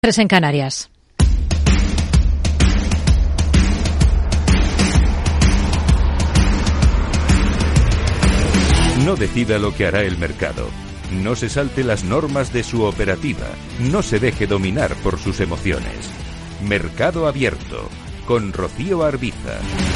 3 en Canarias. No decida lo que hará el mercado. No se salte las normas de su operativa. No se deje dominar por sus emociones. Mercado Abierto, con Rocío Arbiza.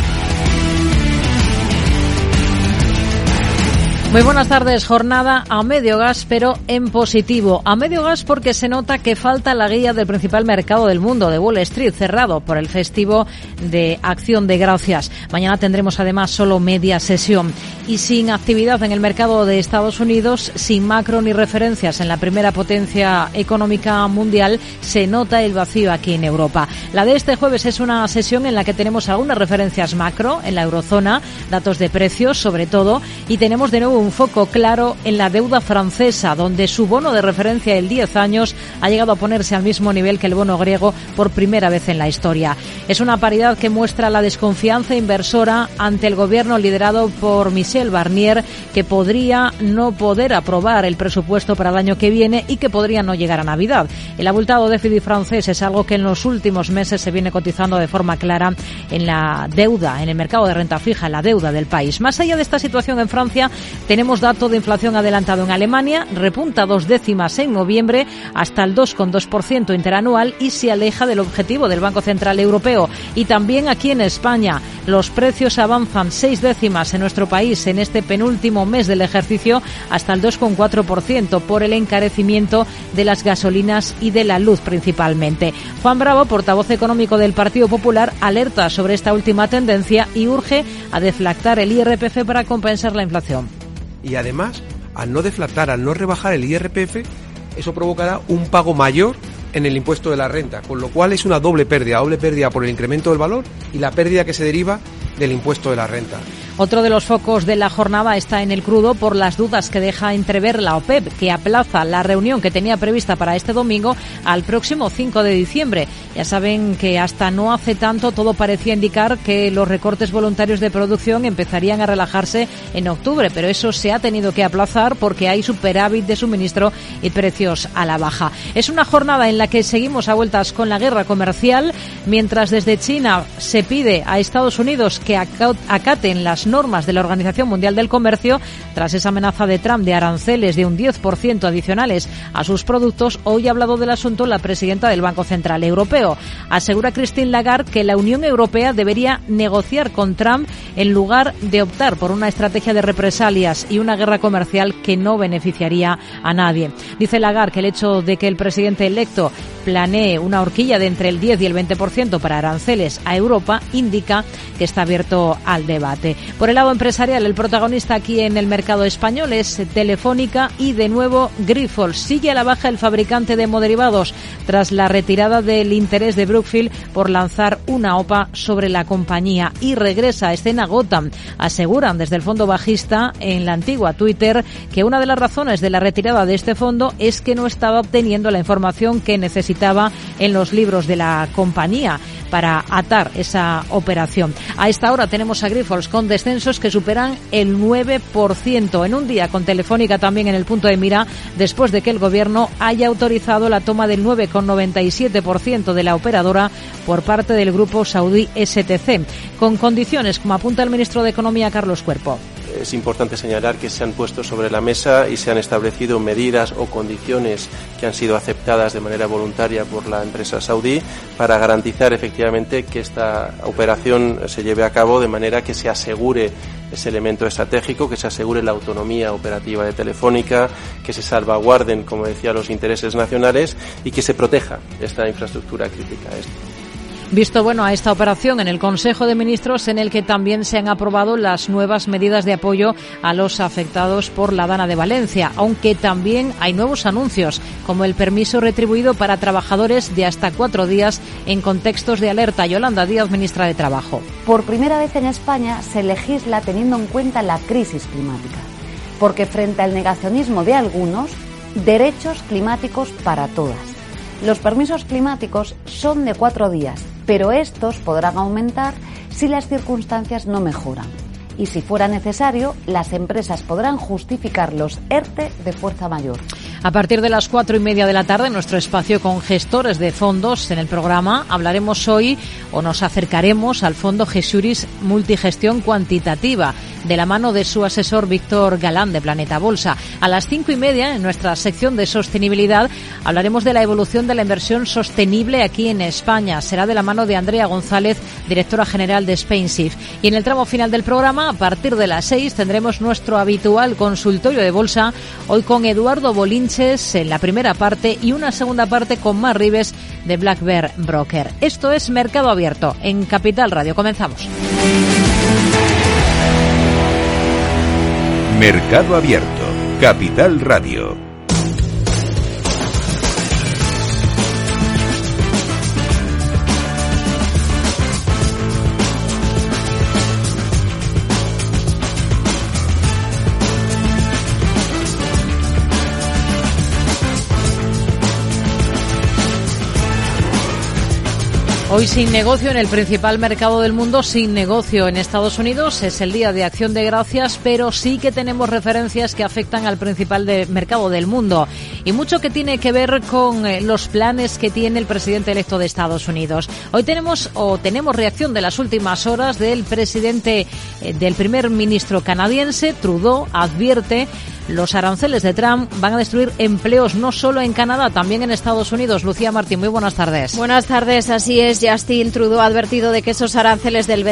Muy buenas tardes. Jornada a medio gas, pero en positivo. A medio gas porque se nota que falta la guía del principal mercado del mundo, de Wall Street, cerrado por el festivo de Acción de Gracias. Mañana tendremos además solo media sesión. Y sin actividad en el mercado de Estados Unidos, sin macro ni referencias en la primera potencia económica mundial, se nota el vacío aquí en Europa. La de este jueves es una sesión en la que tenemos algunas referencias macro en la eurozona, datos de precios sobre todo, y tenemos de nuevo un foco claro en la deuda francesa, donde su bono de referencia del 10 años ha llegado a ponerse al mismo nivel que el bono griego por primera vez en la historia. Es una paridad que muestra la desconfianza inversora ante el gobierno liderado por Michel Barnier, que podría no poder aprobar el presupuesto para el año que viene y que podría no llegar a Navidad. El abultado déficit francés es algo que en los últimos meses se viene cotizando de forma clara en la deuda, en el mercado de renta fija, la deuda del país. Más allá de esta situación en Francia, tenemos dato de inflación adelantado en Alemania, repunta 2 décimas en noviembre hasta el 2,2% interanual y se aleja del objetivo del Banco Central Europeo. Y también aquí en España, los precios avanzan 6 décimas en nuestro país en este penúltimo mes del ejercicio hasta el 2,4% por el encarecimiento de las gasolinas y de la luz principalmente. Juan Bravo, portavoz económico del Partido Popular, alerta sobre esta última tendencia y urge a deflactar el IRPF para compensar la inflación. Y además, al no deflactar, al no rebajar el IRPF, eso provocará un pago mayor en el impuesto de la renta, con lo cual es una doble pérdida por el incremento del valor y la pérdida que se deriva del impuesto de la renta. Otro de los focos de la jornada está en el crudo por las dudas que deja entrever la OPEP, que aplaza la reunión que tenía prevista para este domingo al próximo 5 de diciembre. Ya saben que hasta no hace tanto todo parecía indicar que los recortes voluntarios de producción empezarían a relajarse en octubre, pero eso se ha tenido que aplazar porque hay superávit de suministro y precios a la baja. Es una jornada en la que seguimos a vueltas con la guerra comercial, mientras desde China se pide a Estados Unidos que acaten las normas de la Organización Mundial del Comercio tras esa amenaza de Trump de aranceles de un 10% adicionales a sus productos. Hoy ha hablado del asunto la presidenta del Banco Central Europeo. Asegura Christine Lagarde que la Unión Europea debería negociar con Trump en lugar de optar por una estrategia de represalias y una guerra comercial que no beneficiaría a nadie. Dice Lagarde que el hecho de que el presidente electo planee una horquilla de entre el 10 y el 20% para aranceles a Europa indica que está abierto al debate. Por el lado empresarial, el protagonista aquí en el mercado español es Telefónica y de nuevo Grifols. Sigue a la baja el fabricante de hemoderivados tras la retirada del interés de Brookfield por lanzar una OPA sobre la compañía y regresa a escena Gotham. Aseguran desde el fondo bajista en la antigua Twitter que una de las razones de la retirada de este fondo es que no estaba obteniendo la información que necesitaba en los libros de la compañía para atar esa operación. A esta hora tenemos a Grifols con descensos que superan el 9% en un día, con Telefónica también en el punto de mira después de que el gobierno haya autorizado la toma del 9,97% de la operadora por parte del grupo saudí STC, con condiciones, como apunta el ministro de Economía, Carlos Cuerpo. Es importante señalar que se han puesto sobre la mesa y se han establecido medidas o condiciones que han sido aceptadas de manera voluntaria por la empresa saudí para garantizar efectivamente que esta operación se lleve a cabo de manera que se asegure ese elemento estratégico, que se asegure la autonomía operativa de Telefónica, que se salvaguarden, como decía, los intereses nacionales y que se proteja esta infraestructura crítica. Visto bueno a esta operación en el Consejo de Ministros, en el que también se han aprobado las nuevas medidas de apoyo a los afectados por la Dana de Valencia, aunque también hay nuevos anuncios, como el permiso retribuido para trabajadores de hasta 4 días en contextos de alerta. Yolanda Díaz, ministra de Trabajo. Por primera vez en España se legisla teniendo en cuenta la crisis climática, porque frente al negacionismo de algunos, derechos climáticos para todas. Los permisos climáticos son de 4 días, pero estos podrán aumentar si las circunstancias no mejoran. Y si fuera necesario, las empresas podrán justificar los ERTE de fuerza mayor. A partir de las 4:30 de la tarde, en nuestro espacio con gestores de fondos en el programa, hablaremos hoy o nos acercaremos al fondo Gesuris Multigestión Cuantitativa, de la mano de su asesor Víctor Galán de Planeta Bolsa. A las 5:30, en nuestra sección de sostenibilidad, hablaremos de la evolución de la inversión sostenible aquí en España. Será de la mano de Andrea González, directora general de Spainsif. Y en el tramo final del programa, a partir de las 6, tendremos nuestro habitual consultorio de bolsa, hoy con Eduardo Bolinches en la primera parte y una segunda parte con Mar Ribes de Black Bear Broker. Esto es Mercado Abierto en Capital Radio. Comenzamos. Mercado Abierto, Capital Radio. Hoy sin negocio en el principal mercado del mundo, sin negocio en Estados Unidos. Es el día de Acción de Gracias, pero sí que tenemos referencias que afectan al principal mercado del mundo. Y mucho que tiene que ver con los planes que tiene el presidente electo de Estados Unidos. Hoy tenemos reacción de las últimas horas del primer ministro canadiense. Trudeau advierte: los aranceles de Trump van a destruir empleos no solo en Canadá, también en Estados Unidos. Lucía Martín, muy buenas tardes. Buenas tardes, así es. Justin Trudeau ha advertido de que esos aranceles del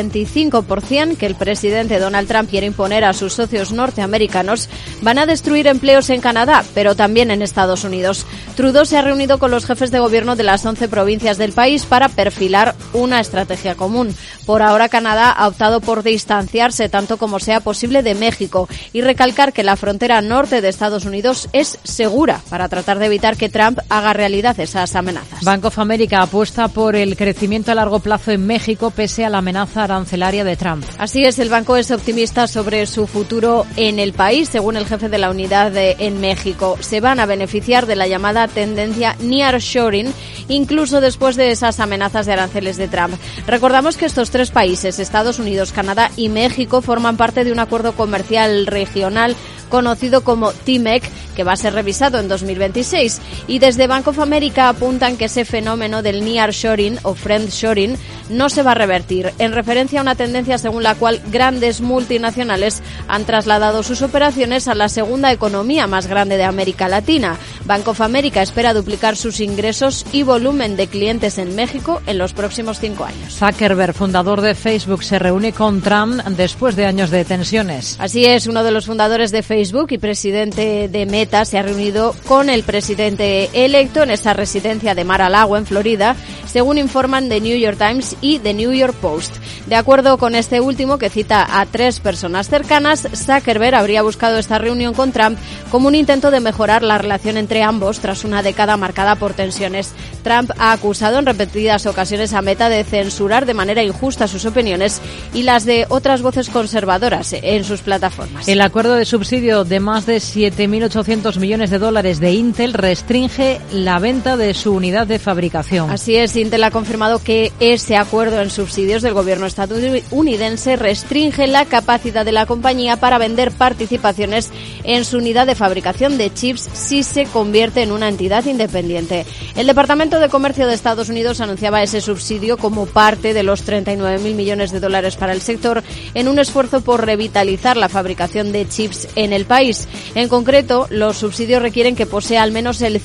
25% que el presidente Donald Trump quiere imponer a sus socios norteamericanos van a destruir empleos en Canadá, pero también en Estados Unidos. Trudeau se ha reunido con los jefes de gobierno de las 11 provincias del país para perfilar una estrategia común. Por ahora, Canadá ha optado por distanciarse tanto como sea posible de México y recalcar que la frontera norte de Estados Unidos es segura para tratar de evitar que Trump haga realidad esas amenazas. Bank of America apuesta por el crecimiento a largo plazo en México pese a la amenaza arancelaria de Trump. Así es, el banco es optimista sobre su futuro en el país. Según el jefe de la unidad en México, se van a beneficiar de la llamada tendencia nearshoring, incluso después de esas amenazas de aranceles de Trump. Recordamos que estos tres países, Estados Unidos, Canadá y México, forman parte de un acuerdo comercial regional conocido como TMEC, que va a ser revisado en 2026. Y desde Bank of America apuntan que ese fenómeno del nearshoring o friendshoring no se va a revertir, en referencia a una tendencia según la cual grandes multinacionales han trasladado sus operaciones a la segunda economía más grande de América Latina. Bank of America espera duplicar sus ingresos y volumen de clientes en México en los próximos 5 años. Zuckerberg, fundador de Facebook, se reúne con Trump después de años de tensiones. Así es, uno de los fundadores de Facebook y presidente de Meta se ha reunido con el presidente electo en esa residencia de Mar-a-Lago, en Florida, según informan The New York Times y The New York Post. De acuerdo con este último, que cita a 3 personas cercanas, Zuckerberg habría buscado esta reunión con Trump como un intento de mejorar la relación entre ambos tras una década marcada por tensiones. Trump ha acusado en repetidas ocasiones a Meta de censurar de manera injusta sus opiniones y las de otras voces conservadoras en sus plataformas. El acuerdo de subsidio de más de 7.800 millones de dólares de Intel restringe la venta de su unidad de fabricación. Así es, Intel ha confirmado que ese acuerdo en subsidios del gobierno estadounidense restringe la capacidad de la compañía para vender participaciones en su unidad de fabricación de chips si se convierte en una entidad independiente. El Departamento de Comercio de Estados Unidos anunciaba ese subsidio como parte de los 39.000 millones de dólares para el sector en un esfuerzo por revitalizar la fabricación de chips en el país. En concreto, los subsidios requieren que posea al menos el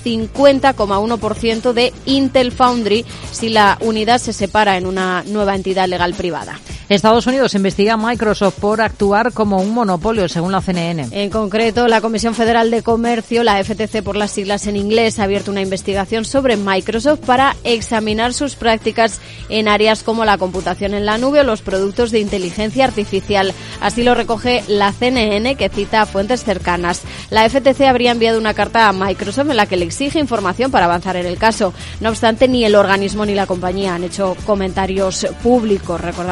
50,1% de Intel Foundry si la unidad se separa en una nueva entidad legal privada. Estados Unidos investiga a Microsoft por actuar como un monopolio, según la CNN. En concreto, la Comisión Federal de Comercio, la FTC por las siglas en inglés, ha abierto una investigación sobre Microsoft para examinar sus prácticas en áreas como la computación en la nube o los productos de inteligencia artificial. Así lo recoge la CNN, que cita a fuentes cercanas. La FTC habría enviado una carta a Microsoft en la que le exige información para avanzar en el caso. No obstante, ni el organismo ni la compañía han hecho comentarios públicos. Recordamos que Microsoft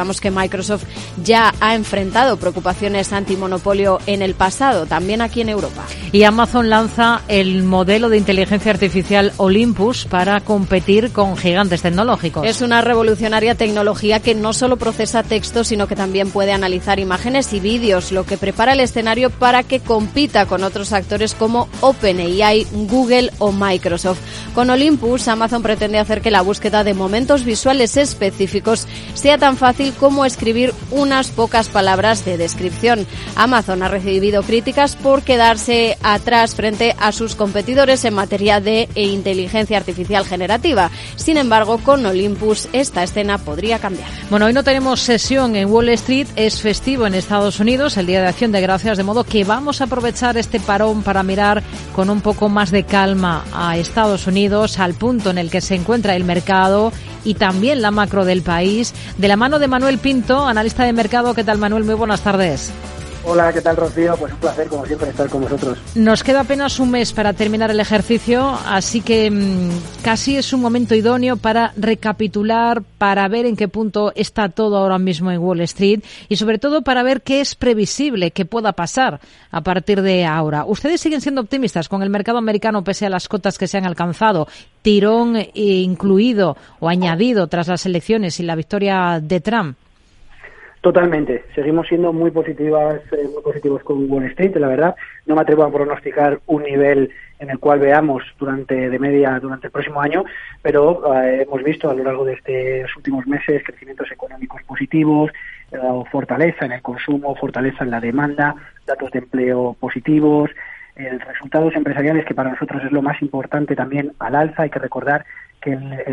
Microsoft ya ha enfrentado preocupaciones antimonopolio en el pasado, también aquí en Europa. Y Amazon lanza el modelo de inteligencia artificial Olympus para competir con gigantes tecnológicos. Es una revolucionaria tecnología que no solo procesa texto, sino que también puede analizar imágenes y vídeos, lo que prepara el escenario para que compita con otros actores como OpenAI, Google o Microsoft. Con Olympus, Amazon pretende hacer que la búsqueda de momentos visuales específicos sea tan fácil como escribir unas pocas palabras de descripción. Amazon ha recibido críticas por quedarse atrás frente a sus competidores en materia de inteligencia artificial generativa. Sin embargo, con Olympus esta escena podría cambiar. Bueno, hoy no tenemos sesión en Wall Street, es festivo en Estados Unidos, el Día de Acción de Gracias, de modo que vamos a aprovechar este parón para mirar con un poco más de calma a Estados Unidos, al punto en el que se encuentra el mercado y también la macro del país, de la mano de Manuel Pinto, analista de mercado. ¿Qué tal, Manuel? Muy buenas tardes. Hola, ¿qué tal, Rocío? Pues un placer, como siempre, estar con vosotros. Nos queda apenas un mes para terminar el ejercicio, así que casi es un momento idóneo para recapitular, para ver en qué punto está todo ahora mismo en Wall Street y, sobre todo, para ver qué es previsible que pueda pasar a partir de ahora. ¿Ustedes siguen siendo optimistas con el mercado americano pese a las cotas que se han alcanzado, tirón incluido o añadido tras las elecciones y la victoria de Trump? Totalmente. Seguimos siendo muy positivos con Wall Street, la verdad. No me atrevo a pronosticar un nivel en el cual veamos durante el próximo año, pero hemos visto a lo largo de estos últimos meses crecimientos económicos positivos, fortaleza en el consumo, fortaleza en la demanda, datos de empleo positivos, resultados empresariales, que para nosotros es lo más importante, también al alza. Hay que recordar que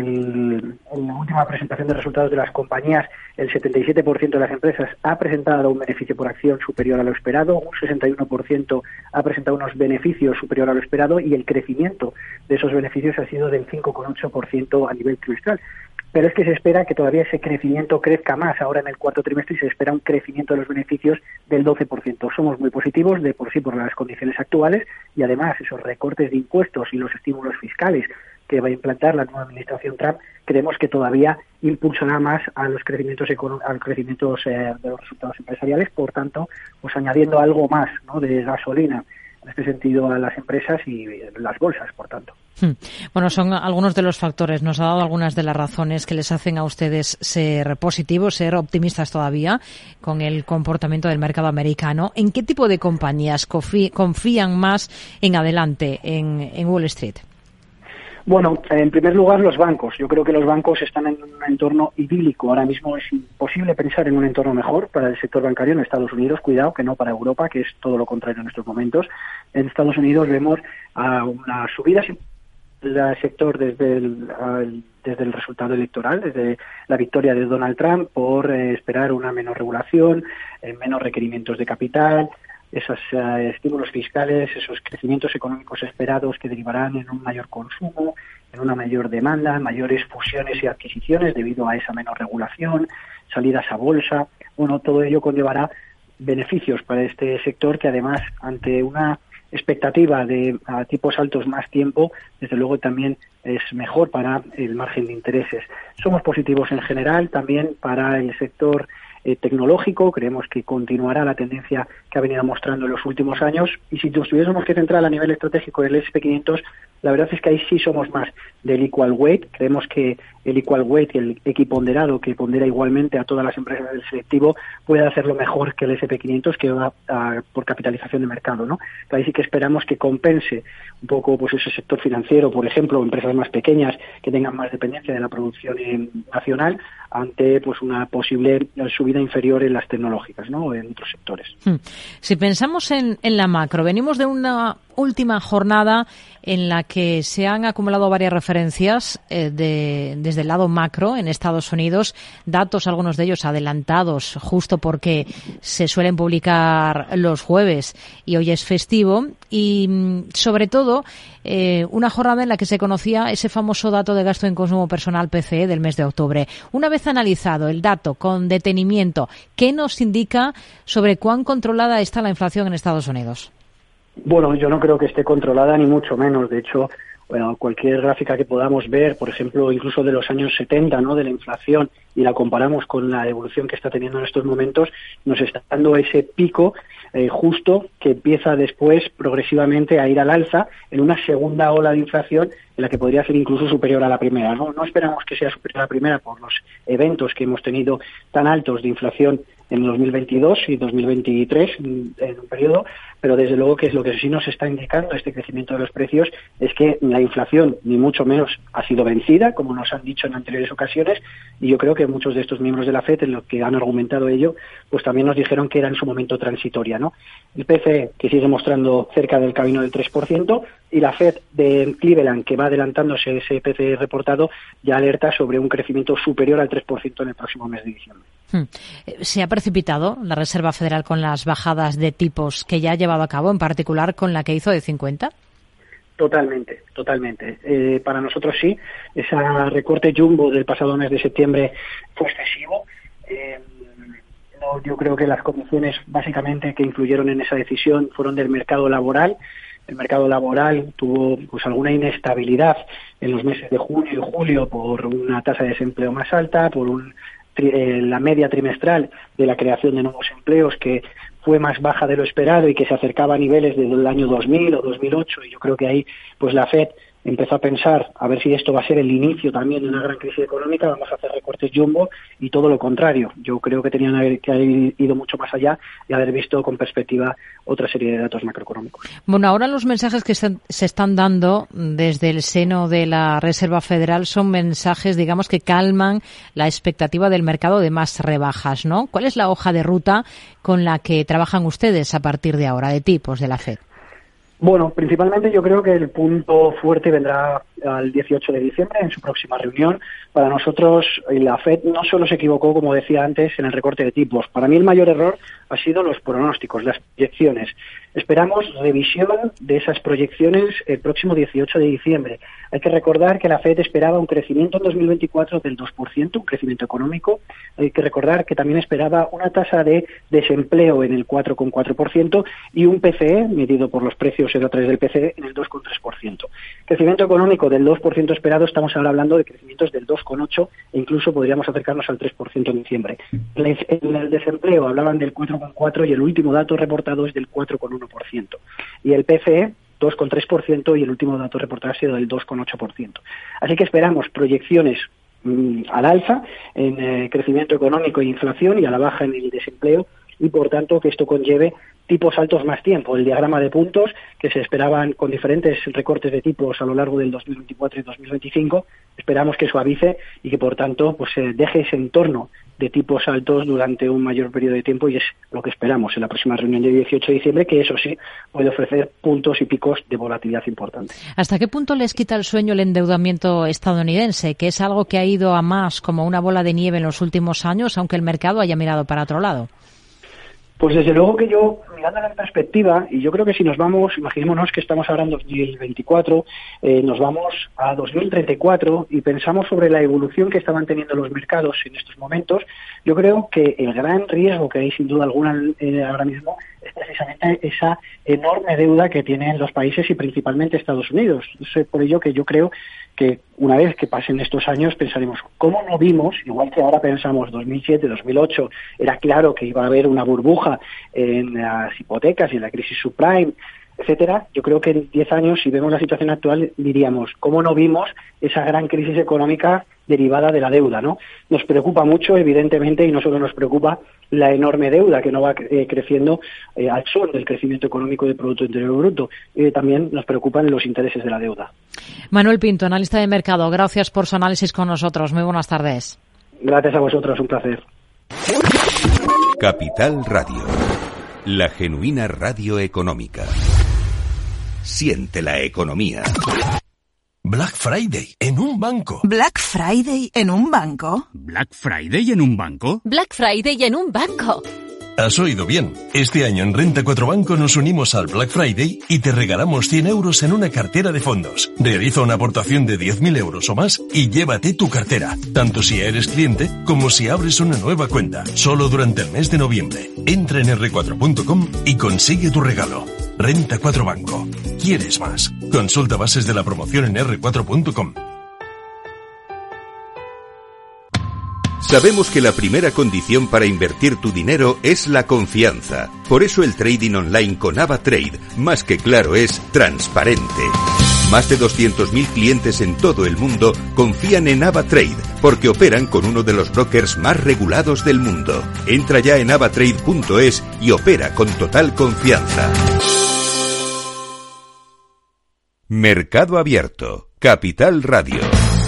en la última presentación de resultados de las compañías, el 77% de las empresas ha presentado un beneficio por acción superior a lo esperado, un 61% ha presentado unos beneficios superior a lo esperado, y el crecimiento de esos beneficios ha sido del 5,8% a nivel trimestral. Pero es que se espera que todavía ese crecimiento crezca más ahora en el cuarto trimestre, y se espera un crecimiento de los beneficios del 12%. Somos muy positivos de por sí por las condiciones actuales, y además esos recortes de impuestos y los estímulos fiscales que va a implantar la nueva administración Trump, creemos que todavía impulsará más a los crecimientos de los resultados empresariales. Por tanto, pues añadiendo algo más, ¿no?, de gasolina en este sentido a las empresas y las bolsas, por tanto. Bueno, son algunos de los factores. Nos ha dado algunas de las razones que les hacen a ustedes ser positivos, ser optimistas todavía con el comportamiento del mercado americano. ¿En qué tipo de compañías confían más en adelante en Wall Street? Bueno, en primer lugar, los bancos. Yo creo que los bancos están en un entorno idílico. Ahora mismo es imposible pensar en un entorno mejor para el sector bancario en Estados Unidos. Cuidado, que no para Europa, que es todo lo contrario en estos momentos. En Estados Unidos vemos una subida del sector desde el resultado electoral, desde la victoria de Donald Trump, por esperar una menor regulación, menos requerimientos de capital, esos estímulos fiscales, esos crecimientos económicos esperados que derivarán en un mayor consumo, en una mayor demanda, mayores fusiones y adquisiciones debido a esa menor regulación, salidas a bolsa. Bueno, todo ello conllevará beneficios para este sector, que además, ante una expectativa de tipos altos más tiempo, desde luego también es mejor para el margen de intereses. Somos positivos en general también para el sector tecnológico. Creemos que continuará la tendencia que ha venido mostrando en los últimos años, y si nos tuviésemos que centrar a nivel estratégico en el SP500, la verdad es que ahí sí somos más del equal weight. Creemos que el equal weight y el equiponderado, que pondera igualmente a todas las empresas del selectivo, puede hacerlo mejor que el SP500, que va por capitalización de mercado, ¿no? Pero ahí sí que esperamos que compense un poco pues ese sector financiero, por ejemplo, empresas más pequeñas que tengan más dependencia de la producción nacional, ante pues una posible subida inferior en las tecnológicas, ¿no?, en otros sectores. Si pensamos en la macro, venimos de una última jornada en la que se han acumulado varias referencias desde el lado macro en Estados Unidos, datos, algunos de ellos adelantados, justo porque se suelen publicar los jueves y hoy es festivo, y sobre todo una jornada en la que se conocía ese famoso dato de gasto en consumo personal PCE del mes de octubre. Una vez analizado el dato con detenimiento, ¿qué nos indica sobre cuán controlada está la inflación en Estados Unidos? Bueno, yo no creo que esté controlada, ni mucho menos. De hecho, cualquier gráfica que podamos ver, por ejemplo, incluso de los años 70, ¿no?, de la inflación, y la comparamos con la evolución que está teniendo en estos momentos, nos está dando ese pico justo que empieza después progresivamente a ir al alza en una segunda ola de inflación en la que podría ser incluso superior a la primera. No esperamos que sea superior a la primera por los eventos que hemos tenido tan altos de inflación en 2022 y 2023 en un periodo, pero desde luego que es lo que sí nos está indicando este crecimiento de los precios es que la inflación ni mucho menos ha sido vencida, como nos han dicho en anteriores ocasiones, y yo creo que muchos de estos miembros de la FED, en lo que han argumentado ello, pues también nos dijeron que era en su momento transitoria, ¿no? El PCE, que sigue mostrando cerca del camino del 3%, y la FED de Cleveland, que va adelantándose ese PCE reportado, ya alerta sobre un crecimiento superior al 3% en el próximo mes de diciembre. ¿Se ha precipitado la Reserva Federal con las bajadas de tipos que ya ha llevado a cabo, en particular con la que hizo de 50? Totalmente. Para nosotros sí, ese recorte jumbo del pasado mes de septiembre fue excesivo. Yo creo que las condiciones básicamente que influyeron en esa decisión fueron del mercado laboral. El mercado laboral tuvo pues alguna inestabilidad en los meses de junio y julio por una tasa de desempleo más alta, por la media trimestral de la creación de nuevos empleos que fue más baja de lo esperado y que se acercaba a niveles del año 2000 o 2008, y yo creo que ahí pues la FED empezó a pensar a ver si esto va a ser el inicio también de una gran crisis económica, vamos a hacer recortes jumbo, y todo lo contrario. Yo creo que tenían que haber ido mucho más allá y haber visto con perspectiva otra serie de datos macroeconómicos. Bueno, ahora los mensajes que se están dando desde el seno de la Reserva Federal son mensajes, digamos, que calman la expectativa del mercado de más rebajas, ¿no? ¿Cuál es la hoja de ruta con la que trabajan ustedes a partir de ahora, de tipos de la FED? Bueno, principalmente yo creo que el punto fuerte vendrá al 18 de diciembre en su próxima reunión. Para nosotros la FED no solo se equivocó, como decía antes, en el recorte de tipos. Para mí el mayor error ha sido los pronósticos, las proyecciones. Esperamos revisión de esas proyecciones el próximo 18 de diciembre. Hay que recordar que la FED esperaba un crecimiento en 2024 del 2%, un crecimiento económico. Hay que recordar que también esperaba una tasa de desempleo en el 4,4% y un PCE, medido por los precios a través del PCE, en el 2,3%. Crecimiento económico del 2% esperado, estamos ahora hablando de crecimientos del 2,8% e incluso podríamos acercarnos al 3% en diciembre. En el desempleo hablaban del 4,4% y el último dato reportado es del 4,1%. Y el PCE 2,3% y el último dato reportado ha sido del 2,8%. Así que esperamos proyecciones al alza en crecimiento económico e inflación y a la baja en el desempleo, y por tanto que esto conlleve tipos altos más tiempo. El diagrama de puntos que se esperaban con diferentes recortes de tipos a lo largo del 2024 y 2025, esperamos que suavice y que por tanto pues deje ese entorno de tipos altos durante un mayor periodo de tiempo, y es lo que esperamos en la próxima reunión del 18 de diciembre, que eso sí puede ofrecer puntos y picos de volatilidad importantes. ¿Hasta qué punto les quita el sueño el endeudamiento estadounidense, que es algo que ha ido a más como una bola de nieve en los últimos años, aunque el mercado haya mirado para otro lado? Pues desde luego que yo, mirando la perspectiva, y yo creo que si nos vamos, imaginémonos que estamos ahora en 2024, nos vamos a 2034 y pensamos sobre la evolución que estaban teniendo los mercados en estos momentos, yo creo que el gran riesgo que hay sin duda alguna ahora mismo es precisamente esa enorme deuda que tienen los países y principalmente Estados Unidos. Es por ello que yo creo que una vez que pasen estos años pensaremos, ¿cómo no vimos, igual que ahora pensamos 2007, 2008, era claro que iba a haber una burbuja en las hipotecas y en la crisis subprime, etcétera? Yo creo que en 10 años, si vemos la situación actual, diríamos, ¿cómo no vimos esa gran crisis económica derivada de la deuda, ¿no? Nos preocupa mucho, evidentemente, y no solo nos preocupa la enorme deuda que no va creciendo al son del crecimiento económico del Producto Interior Bruto. También nos preocupan los intereses de la deuda. Manuel Pinto, analista de mercado, gracias por su análisis con nosotros. Muy buenas tardes. Gracias a vosotros, un placer. Capital Radio, la genuina radio económica. Siente la economía. Black Friday en un banco. ¿Black Friday en un banco? ¿Black Friday en un banco? Black Friday en un banco. Has oído bien. Este año en Renta 4 Banco nos unimos al Black Friday y te regalamos 100 euros en una cartera de fondos. Realiza una aportación de 10.000 euros o más y llévate tu cartera, tanto si eres cliente como si abres una nueva cuenta. Solo durante el mes de noviembre. Entra en r4.com y consigue tu regalo. Renta 4 Banco. ¿Quieres más? Consulta bases de la promoción en r4.com. Sabemos que la primera condición para invertir tu dinero es la confianza. Por eso el trading online con AvaTrade, más que claro, es transparente. Más de 200.000 clientes en todo el mundo confían en AvaTrade porque operan con uno de los brokers más regulados del mundo. Entra ya en avatrade.es y opera con total confianza. Mercado Abierto, Capital Radio.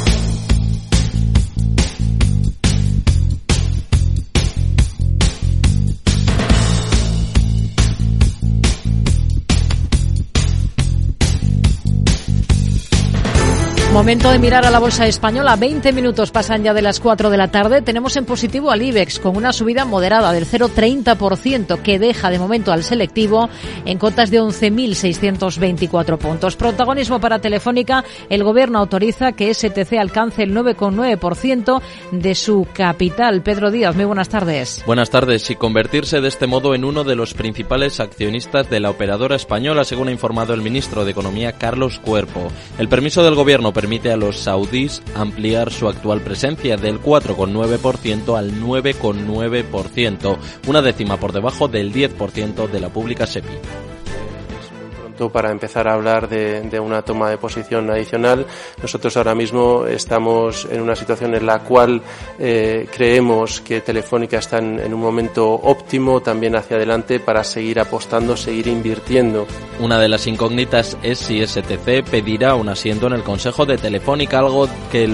Momento de mirar a la bolsa española. 20 minutos pasan ya de las 4 de la tarde. Tenemos en positivo al IBEX con una subida moderada del 0,30% que deja de momento al selectivo en cotas de 11.624 puntos. Protagonismo para Telefónica. El gobierno autoriza que STC alcance el 9,9% de su capital. Pedro Díaz, muy buenas tardes. Buenas tardes. Y convertirse de este modo en uno de los principales accionistas de la operadora española, según ha informado el ministro de Economía, Carlos Cuerpo. El permiso del gobierno permite a los saudíes ampliar su actual presencia del 4,9% al 9,9%, una décima por debajo del 10% de la pública SEPI. Para empezar a hablar de una toma de posición adicional. Nosotros ahora mismo estamos en una situación en la cual creemos que Telefónica está en un momento óptimo también hacia adelante para seguir apostando, seguir invirtiendo. Una de las incógnitas es si STC pedirá un asiento en el Consejo de Telefónica, algo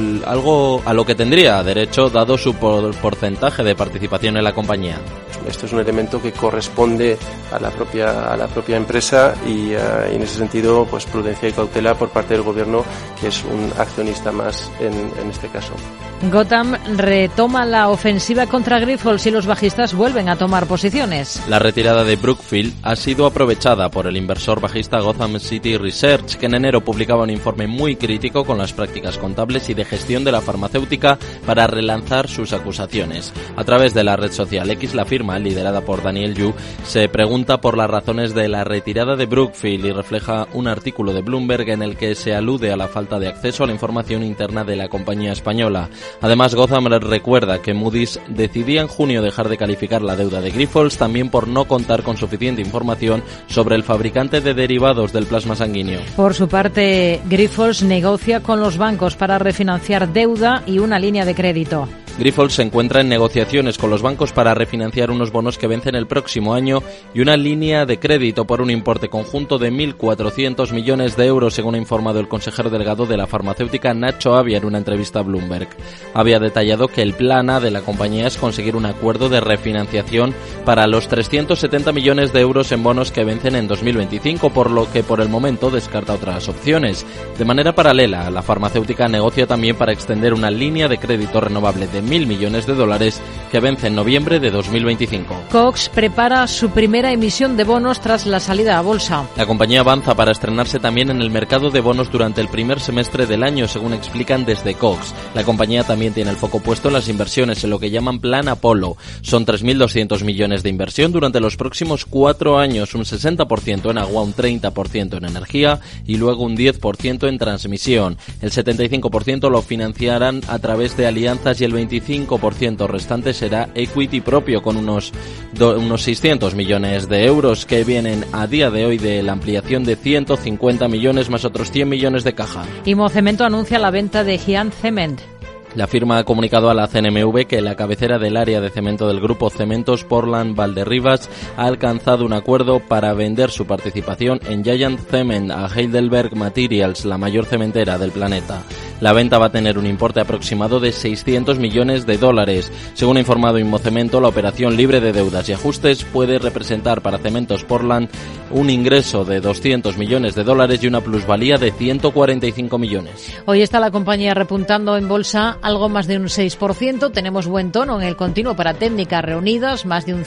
a lo que tendría derecho dado su porcentaje de participación en la compañía. Esto es un elemento que corresponde a la propia empresa y en ese sentido, pues prudencia y cautela por parte del gobierno, que es un accionista más en este caso. Gotham retoma la ofensiva contra Grifols y los bajistas vuelven a tomar posiciones. La retirada de Brookfield ha sido aprovechada por el inversor bajista Gotham City Research, que en enero publicaba un informe muy crítico con las prácticas contables y de gestión de la farmacéutica para relanzar sus acusaciones. A través de la red social X, la firma, liderada por Daniel Yu, se pregunta por las razones de la retirada de Brookfield y refleja un artículo de Bloomberg en el que se alude a la falta de acceso a la información interna de la compañía española. Además, Gotham recuerda que Moody's decidía en junio dejar de calificar la deuda de Grifols también por no contar con suficiente información sobre el fabricante de derivados del plasma sanguíneo. Por su parte, Grifols negocia con los bancos para refinanciar deuda y una línea de crédito. Grifols se encuentra en negociaciones con los bancos para refinanciar unos bonos que vencen el próximo año y una línea de crédito por un importe conjunto de 1.400 millones de euros, según ha informado el consejero delegado de la farmacéutica Nacho Avia en una entrevista a Bloomberg. Había detallado que el plan A de la compañía es conseguir un acuerdo de refinanciación para los 370 millones de euros en bonos que vencen en 2025, por lo que por el momento descarta otras opciones. De manera paralela, la farmacéutica negocia también para extender una línea de crédito renovable de 1.000 millones de dólares que vence en noviembre de 2025. Cox prepara su primera emisión de bonos tras la salida a bolsa. La compañía avanza para estrenarse también en el mercado de bonos durante el primer semestre del año, según explican desde Cox. La compañía también tiene el foco puesto en las inversiones, en lo que llaman Plan Apolo. Son 3.200 millones de inversión durante los próximos 4 años, un 60% en agua, un 30% en energía y luego un 10% en transmisión. El 75% lo financiarán a través de alianzas y el 25% restante será equity propio, con unos 600 millones de euros que vienen a día de hoy de la ampliación de 150 millones más otros 100 millones de caja. Imocemento anuncia la venta de Hian Cement. La firma ha comunicado a la CNMV que la cabecera del área de cemento del grupo Cementos Portland Valderrivas ha alcanzado un acuerdo para vender su participación en Giant Cement a Heidelberg Materials, la mayor cementera del planeta. La venta va a tener un importe aproximado de 600 millones de dólares. Según ha informado Inmocemento, la operación, libre de deudas y ajustes, puede representar para Cementos Portland un ingreso de 200 millones de dólares y una plusvalía de 145 millones. Hoy está la compañía repuntando en bolsa algo más de un 6%. Tenemos buen tono en el continuo para Técnicas Reunidas, más de un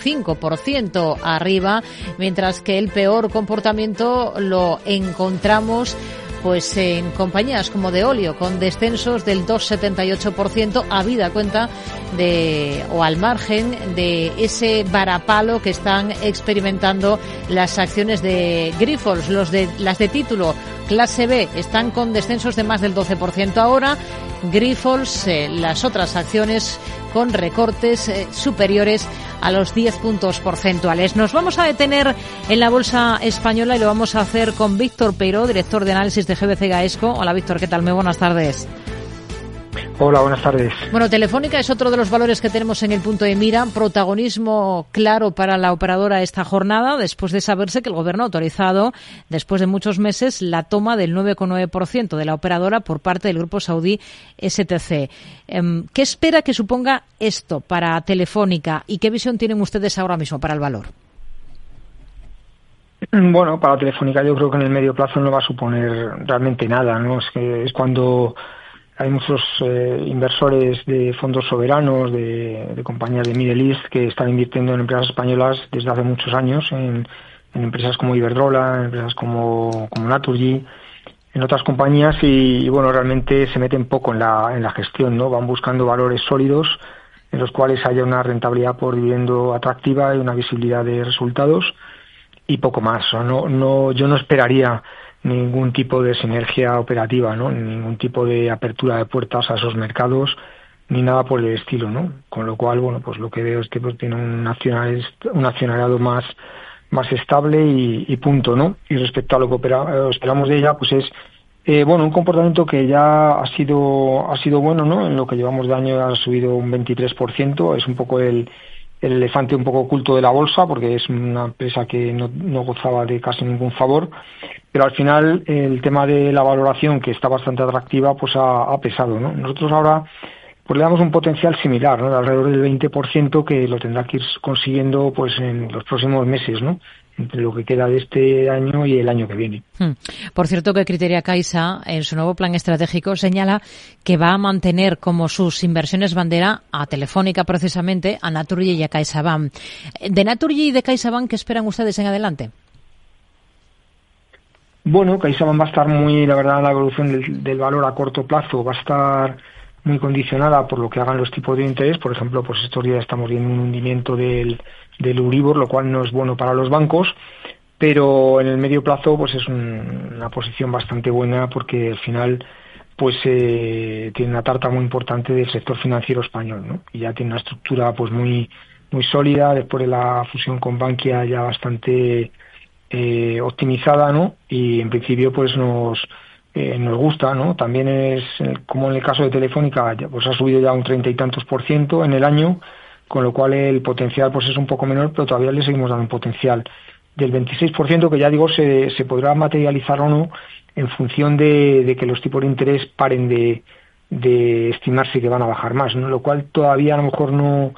5% arriba, mientras que el peor comportamiento lo encontramos pues en compañías como Deolio, con descensos del 2,78%, habida cuenta o al margen de ese varapalo que están experimentando las acciones de Grifols. Las de título clase B están con descensos de más del 12% ahora. Grifols, las otras acciones con recortes superiores a los 10 puntos porcentuales. Nos vamos a detener en la bolsa española y lo vamos a hacer con Víctor Peiró, director de análisis de GBC Gaesco. Hola Víctor, ¿qué tal? Muy buenas tardes. Hola, buenas tardes. Bueno, Telefónica es otro de los valores que tenemos en el punto de mira. Protagonismo claro para la operadora esta jornada, después de saberse que el Gobierno ha autorizado, después de muchos meses, la toma del 9,9% de la operadora por parte del grupo saudí STC. ¿Qué espera que suponga esto para Telefónica y qué visión tienen ustedes ahora mismo para el valor? Bueno, para Telefónica yo creo que en el medio plazo no va a suponer realmente nada, ¿no? Es cuando hay muchos inversores de fondos soberanos, de compañías de Middle East que están invirtiendo en empresas españolas desde hace muchos años, en empresas como Iberdrola, en empresas como Naturgy, en otras compañías y bueno, realmente se meten poco en la gestión, ¿no? Van buscando valores sólidos en los cuales haya una rentabilidad por dividendo atractiva y una visibilidad de resultados y poco más. Yo no esperaría ningún tipo de sinergia operativa, ¿no? Ningún tipo de apertura de puertas a esos mercados, ni nada por el estilo, ¿no? Con lo cual, bueno, pues lo que veo es que pues tiene un accionariado más estable y punto, ¿no? Y respecto a lo que esperamos de ella, pues es bueno, un comportamiento que ya ha sido bueno, ¿no? En lo que llevamos de año ha subido un 23%, es un poco el elefante un poco oculto de la bolsa, porque es una empresa que no gozaba de casi ningún favor, pero al final el tema de la valoración, que está bastante atractiva, pues ha pesado, ¿no? Nosotros ahora pues le damos un potencial similar, ¿no? De alrededor del 20%, que lo tendrá que ir consiguiendo pues en los próximos meses, ¿no? Entre lo que queda de este año y el año que viene. Por cierto, que Criteria Caixa, en su nuevo plan estratégico, señala que va a mantener como sus inversiones bandera a Telefónica, precisamente, a Naturgy y a CaixaBank. De Naturgy y de CaixaBank, ¿qué esperan ustedes en adelante? Bueno, CaixaBank va a estar la verdad, la evolución del valor a corto plazo va a estar muy condicionada por lo que hagan los tipos de interés. Por ejemplo, pues estos días estamos viendo un hundimiento del Euribor, lo cual no es bueno para los bancos, pero en el medio plazo pues es una posición bastante buena, porque al final pues tiene una tarta muy importante del sector financiero español, ¿no? Y ya tiene una estructura pues muy sólida, después de la fusión con Bankia ya bastante optimizada, ¿no? Y en principio pues nos gusta, ¿no? También es como en el caso de Telefónica, pues ha subido ya un 30 y tantos % en el año, con lo cual el potencial pues es un poco menor, pero todavía le seguimos dando un potencial del 26%, que ya digo se podrá materializar o no en función de que los tipos de interés paren de estimarse que van a bajar más, ¿no? Lo cual todavía a lo mejor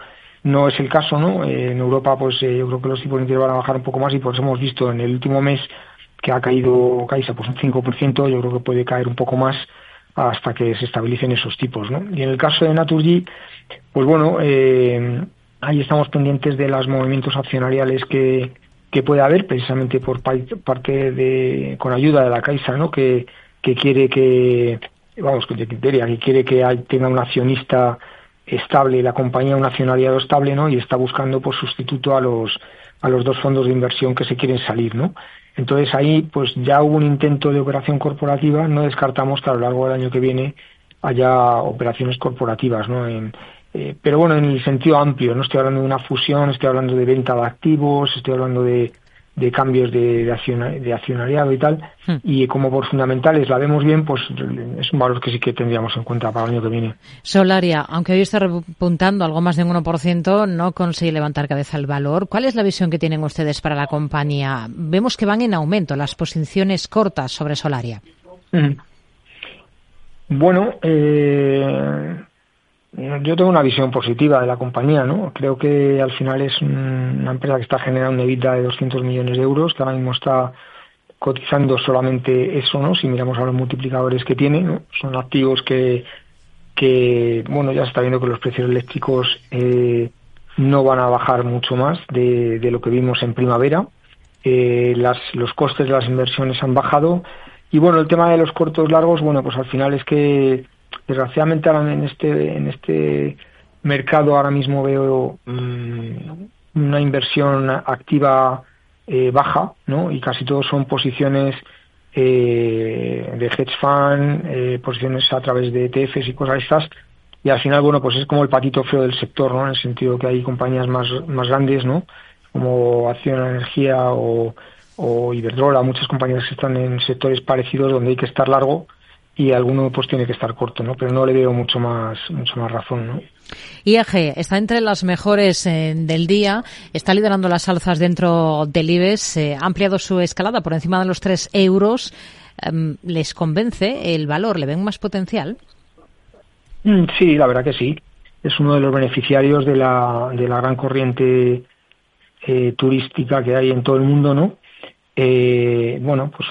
no es el caso, ¿no? En Europa pues yo creo que los tipos de interés van a bajar un poco más, y por eso hemos visto en el último mes que ha caído Caixa pues un 5%, yo creo que puede caer un poco más hasta que se estabilicen esos tipos, ¿no? Y en el caso de Naturgy, pues bueno, ahí estamos pendientes de los movimientos accionariales que puede haber, precisamente por parte con ayuda de la Caixa, ¿no? Que quiere que quiere que tenga un accionista estable, la compañía un accionariado estable, ¿no? Y está buscando por sustituto a los dos fondos de inversión que se quieren salir, ¿no? Entonces ahí pues ya hubo un intento de operación corporativa. No descartamos que a lo largo del año que viene haya operaciones corporativas, ¿no? Pero bueno, en el sentido amplio, no estoy hablando de una fusión, estoy hablando de venta de activos, estoy hablando de cambios de accionariado y tal, y como por fundamentales la vemos bien, pues es un valor que sí que tendríamos en cuenta para el año que viene. Solaria, aunque hoy está repuntando algo más de un 1%, no consigue levantar cabeza el valor. ¿Cuál es la visión que tienen ustedes para la compañía? Vemos que van en aumento las posiciones cortas sobre Solaria. Bueno, yo tengo una visión positiva de la compañía, ¿no? Creo que al final es una empresa que está generando un EBITDA de 200 millones de euros, que ahora mismo está cotizando solamente eso, ¿no? Si miramos a los multiplicadores que tiene, ¿no? Son activos que bueno, ya se está viendo que los precios eléctricos no van a bajar mucho más de lo que vimos en primavera. Los costes de las inversiones han bajado, Y bueno, el tema de los cortos largos, bueno, pues al final es que desgraciadamente ahora en este mercado ahora mismo veo una inversión activa baja, ¿no? Y casi todos son posiciones de hedge fund, posiciones a través de ETFs y cosas estas, y al final, bueno, pues es como el patito feo del sector, ¿no? En el sentido que hay compañías más grandes, ¿no? Como Acciona Energía o Iberdrola, muchas compañías que están en sectores parecidos donde hay que estar largo y alguno pues tiene que estar corto, ¿no? Pero no le veo mucho más razón, ¿no? IAG está entre las mejores del día, está liderando las alzas dentro del IBEX, ha ampliado su escalada por encima de los 3 euros. ¿Les convence el valor? ¿Le ven más potencial? Sí, la verdad que sí. Es uno de los beneficiarios de la gran corriente turística que hay en todo el mundo, ¿no? Bueno, pues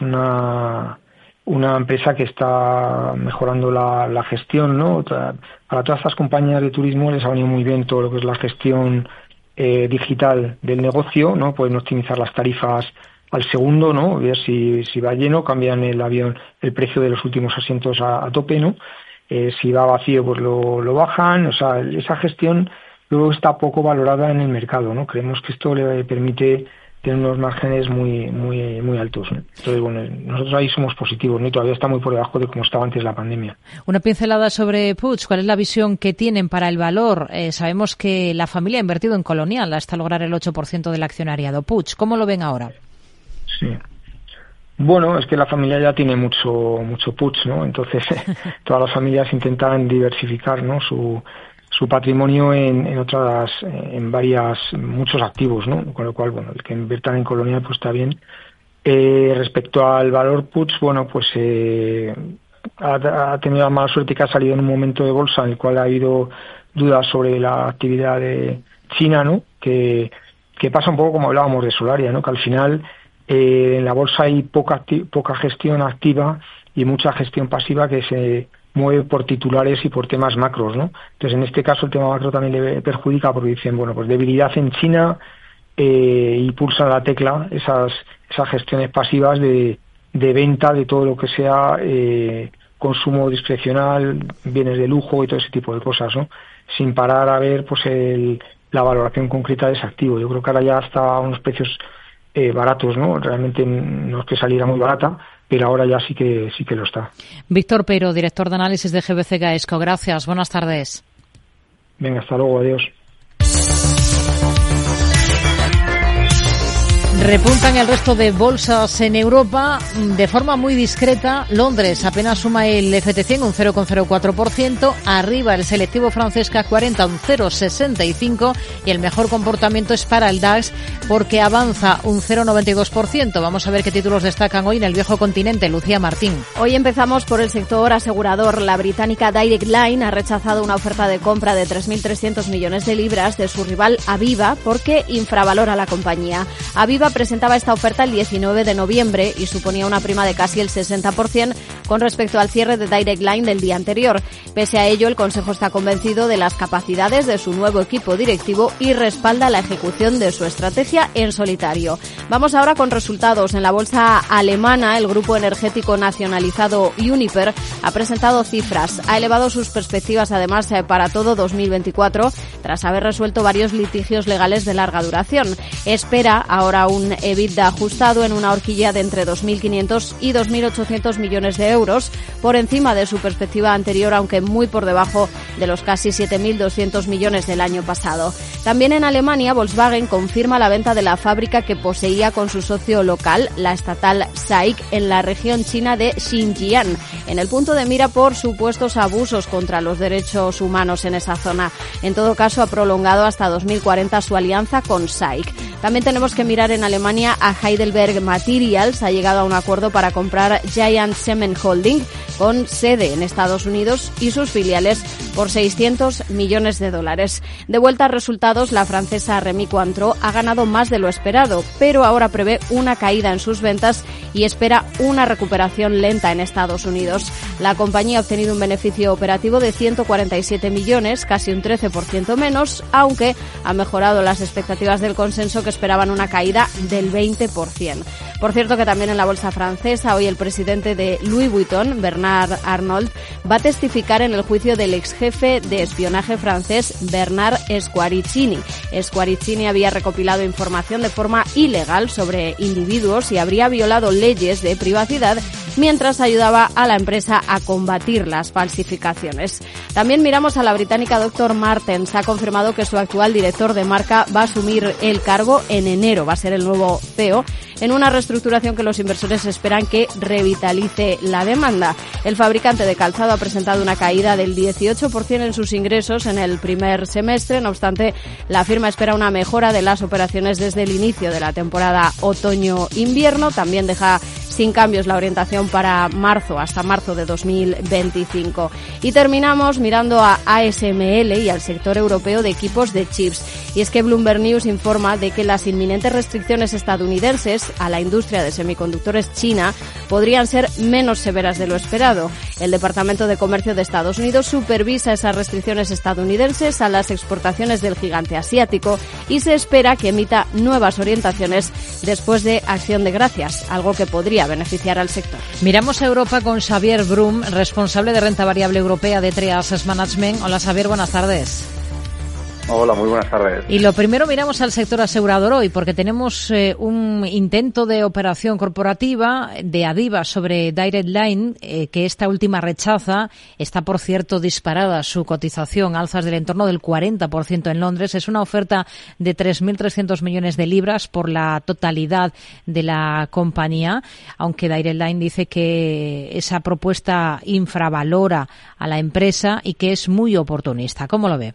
una empresa que está mejorando la gestión, ¿no? Para todas estas compañías de turismo les ha venido muy bien todo lo que es la gestión digital del negocio, ¿no? Pueden optimizar las tarifas al segundo, ¿no? Ver si va lleno, cambian el precio de los últimos asientos a tope, ¿no? Si va vacío, pues lo bajan. O sea, esa gestión luego está poco valorada en el mercado, ¿no? Creemos que esto le permite tener unos márgenes muy altos, ¿no? Entonces, bueno, nosotros ahí somos positivos, ¿no? Y todavía está muy por debajo de cómo estaba antes la pandemia. Una pincelada sobre Puig. ¿Cuál es la visión que tienen para el valor? Sabemos que la familia ha invertido en Colonial hasta lograr el 8% del accionariado. Puig, ¿cómo lo ven ahora? Sí. Bueno, es que la familia ya tiene mucho Puig, ¿no? Entonces, todas las familias intentan diversificar, ¿no? Su patrimonio en muchos activos, ¿no? Con lo cual, bueno, el que inviertan en Colonial pues está bien. Respecto al valor Puig, bueno, pues ha tenido la mala suerte que ha salido en un momento de bolsa en el cual ha habido dudas sobre la actividad de China, ¿no? Que pasa un poco como hablábamos de Solaria, ¿no? Que al final en la bolsa hay poca gestión activa y mucha gestión pasiva que se mueve por titulares y por temas macros, ¿no? Entonces, en este caso, el tema macro también le perjudica porque dicen, bueno, pues debilidad en China y pulsan la tecla esas gestiones pasivas de venta de todo lo que sea consumo discrecional, bienes de lujo y todo ese tipo de cosas, ¿no? Sin parar a ver, pues, la valoración concreta de ese activo. Yo creo que ahora ya está a unos precios baratos, ¿no? Realmente no es que saliera muy barata, pero ahora ya sí que lo está. Víctor Peiro, director de análisis de GBC Gaesco. Gracias, buenas tardes. Venga, hasta luego, adiós. Repuntan el resto de bolsas en Europa de forma muy discreta. Londres apenas suma el FT100 un 0,04%, arriba el selectivo francés CAC 40 un 0,65% y el mejor comportamiento es para el DAX porque avanza un 0,92%. Vamos a ver qué títulos destacan hoy en el viejo continente. Lucía Martín. Hoy empezamos por el sector asegurador. La británica Direct Line ha rechazado una oferta de compra de 3.300 millones de libras de su rival Aviva porque infravalora la compañía. Aviva presentaba esta oferta el 19 de noviembre y suponía una prima de casi el 60% con respecto al cierre de Direct Line del día anterior. Pese a ello, el Consejo está convencido de las capacidades de su nuevo equipo directivo y respalda la ejecución de su estrategia en solitario. Vamos ahora con resultados. En la bolsa alemana, el grupo energético nacionalizado Uniper ha presentado cifras. Ha elevado sus perspectivas, además, para todo 2024, tras haber resuelto varios litigios legales de larga duración. Espera ahora un EBITDA ajustado en una horquilla de entre 2.500 y 2.800 millones de euros, por encima de su perspectiva anterior, aunque muy por debajo de los casi 7.200 millones del año pasado. También en Alemania, Volkswagen confirma la venta de la fábrica que poseía con su socio local, la estatal SAIC, en la región china de Xinjiang, en el punto de mira por supuestos abusos contra los derechos humanos en esa zona. En todo caso, ha prolongado hasta 2040 su alianza con SAIC. También tenemos que mirar en Alemania a Heidelberg Materials. Ha llegado a un acuerdo para comprar Giant Cement Holding, con sede en Estados Unidos, y sus filiales por $600 millones. De vuelta a resultados, la francesa Rémy Cointreau ha ganado más de lo esperado, pero ahora prevé una caída en sus ventas y espera una recuperación lenta en Estados Unidos. La compañía ha obtenido un beneficio operativo de 147 millones, casi un 13% menos, aunque ha mejorado las expectativas del consenso, que esperaban una caída del 20%. Por cierto que también en la bolsa francesa hoy el presidente de Louis Vuitton, Bernard Arnault, va a testificar en el juicio del ex jefe de espionaje francés Bernard Squaricini. Squaricini había recopilado información de forma ilegal sobre individuos y habría violado leyes de privacidad mientras ayudaba a la empresa a combatir las falsificaciones. También miramos a la británica Dr. Martens. Ha confirmado que su actual director de marca va a asumir el cargo en enero. Va a ser el nuevo CEO en una reestructuración que los inversores esperan que revitalice la demanda. El fabricante de calzado ha presentado una caída del 18% en sus ingresos en el primer semestre. No obstante, la firma espera una mejora de las operaciones desde el inicio de la temporada otoño-invierno. También deja sin cambios la orientación para marzo, hasta marzo de 2025. Y terminamos mirando a ASML y al sector europeo de equipos de chips. Y es que Bloomberg News informa de que las inminentes restricciones estadounidenses a la industria de semiconductores china podrían ser menos severas de lo esperado. El Departamento de Comercio de Estados Unidos supervisa esas restricciones estadounidenses a las exportaciones del gigante asiático y se espera que emita nuevas orientaciones después de Acción de Gracias, algo que podría beneficiar al sector. Miramos a Europa con Xavier Brum, responsable de renta variable europea de Three Asset Management. Hola Xavier, buenas tardes. Hola, muy buenas tardes. Y lo primero miramos al sector asegurador hoy, porque tenemos un intento de operación corporativa de Aviva sobre Direct Line, que esta última rechaza. Está, por cierto, disparada su cotización, alzas del entorno del 40% en Londres. Es una oferta de 3.300 millones de libras por la totalidad de la compañía, aunque Direct Line dice que esa propuesta infravalora a la empresa y que es muy oportunista. ¿Cómo lo ve?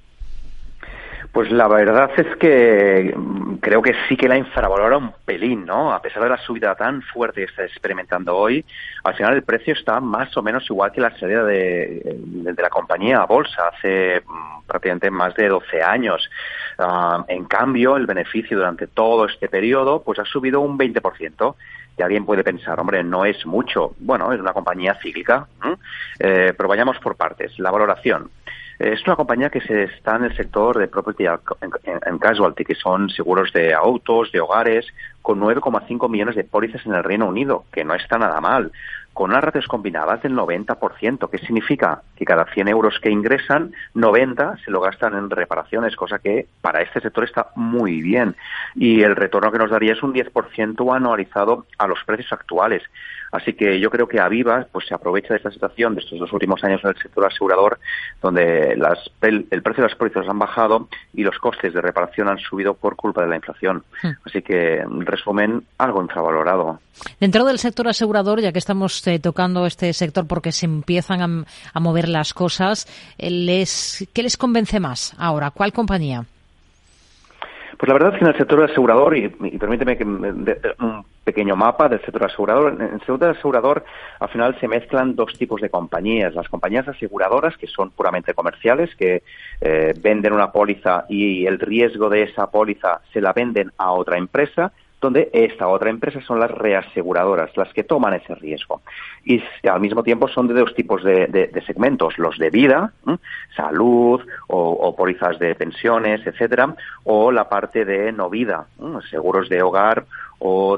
Pues la verdad es que creo que sí que la infravalora un pelín, ¿no? A pesar de la subida tan fuerte que está experimentando hoy, al final el precio está más o menos igual que la salida de la compañía a bolsa hace prácticamente más de 12 años. En cambio, el beneficio durante todo este periodo pues ha subido un 20%. Y alguien puede pensar, hombre, no es mucho. Bueno, es una compañía cíclica, pero vayamos por partes. La valoración. Es una compañía que está en el sector de property and casualty, que son seguros de autos, de hogares, con 9,5 millones de pólizas en el Reino Unido, que no está nada mal, con unas ratios combinadas del 90%, que significa que cada 100 euros que ingresan, 90 se lo gastan en reparaciones, cosa que para este sector está muy bien. Y el retorno que nos daría es un 10% anualizado a los precios actuales. Así que yo creo que Aviva pues se aprovecha de esta situación de estos 2 últimos años en el sector asegurador, donde el precio de las pólizas han bajado y los costes de reparación han subido por culpa de la inflación. Así que, en resumen, algo infravalorado. Dentro del sector asegurador, ya que estamos tocando este sector porque se empiezan a mover las cosas, ¿qué les convence más ahora? ¿Cuál compañía? Pues la verdad es que en el sector asegurador, y permíteme que un pequeño mapa del sector asegurador, en el sector asegurador al final se mezclan dos tipos de compañías. Las compañías aseguradoras, que son puramente comerciales, que venden una póliza y el riesgo de esa póliza se la venden a otra empresa, donde esta otra empresa son las reaseguradoras, las que toman ese riesgo. Y al mismo tiempo son de dos tipos de segmentos, los de vida, salud o pólizas de pensiones, etcétera, o la parte de no vida, seguros de hogar o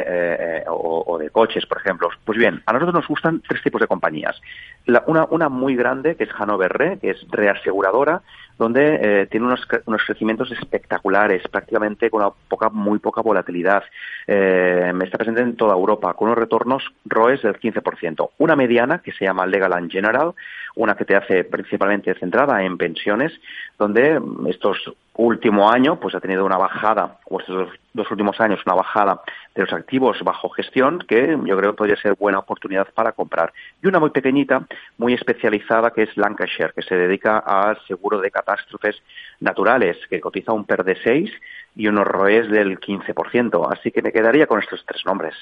de coches, por ejemplo. Pues bien, a nosotros nos gustan 3 tipos de compañías. Una muy grande, que es Hannover Re, que es reaseguradora, donde tiene unos crecimientos espectaculares, prácticamente con muy poca volatilidad. Está presente en toda Europa, con unos retornos ROEs del 15%. Una mediana, que se llama Legal & General, una que te hace principalmente centrada en pensiones, donde estos último año pues ha tenido una bajada, o estos 2 últimos años, una bajada de los activos bajo gestión, que yo creo que podría ser buena oportunidad para comprar. Y una muy pequeñita, muy especializada, que es Lancashire, que se dedica al seguro de catástrofes naturales, que cotiza un PER de 6 y unos ROEs del 15%. Así que me quedaría con estos 3 nombres.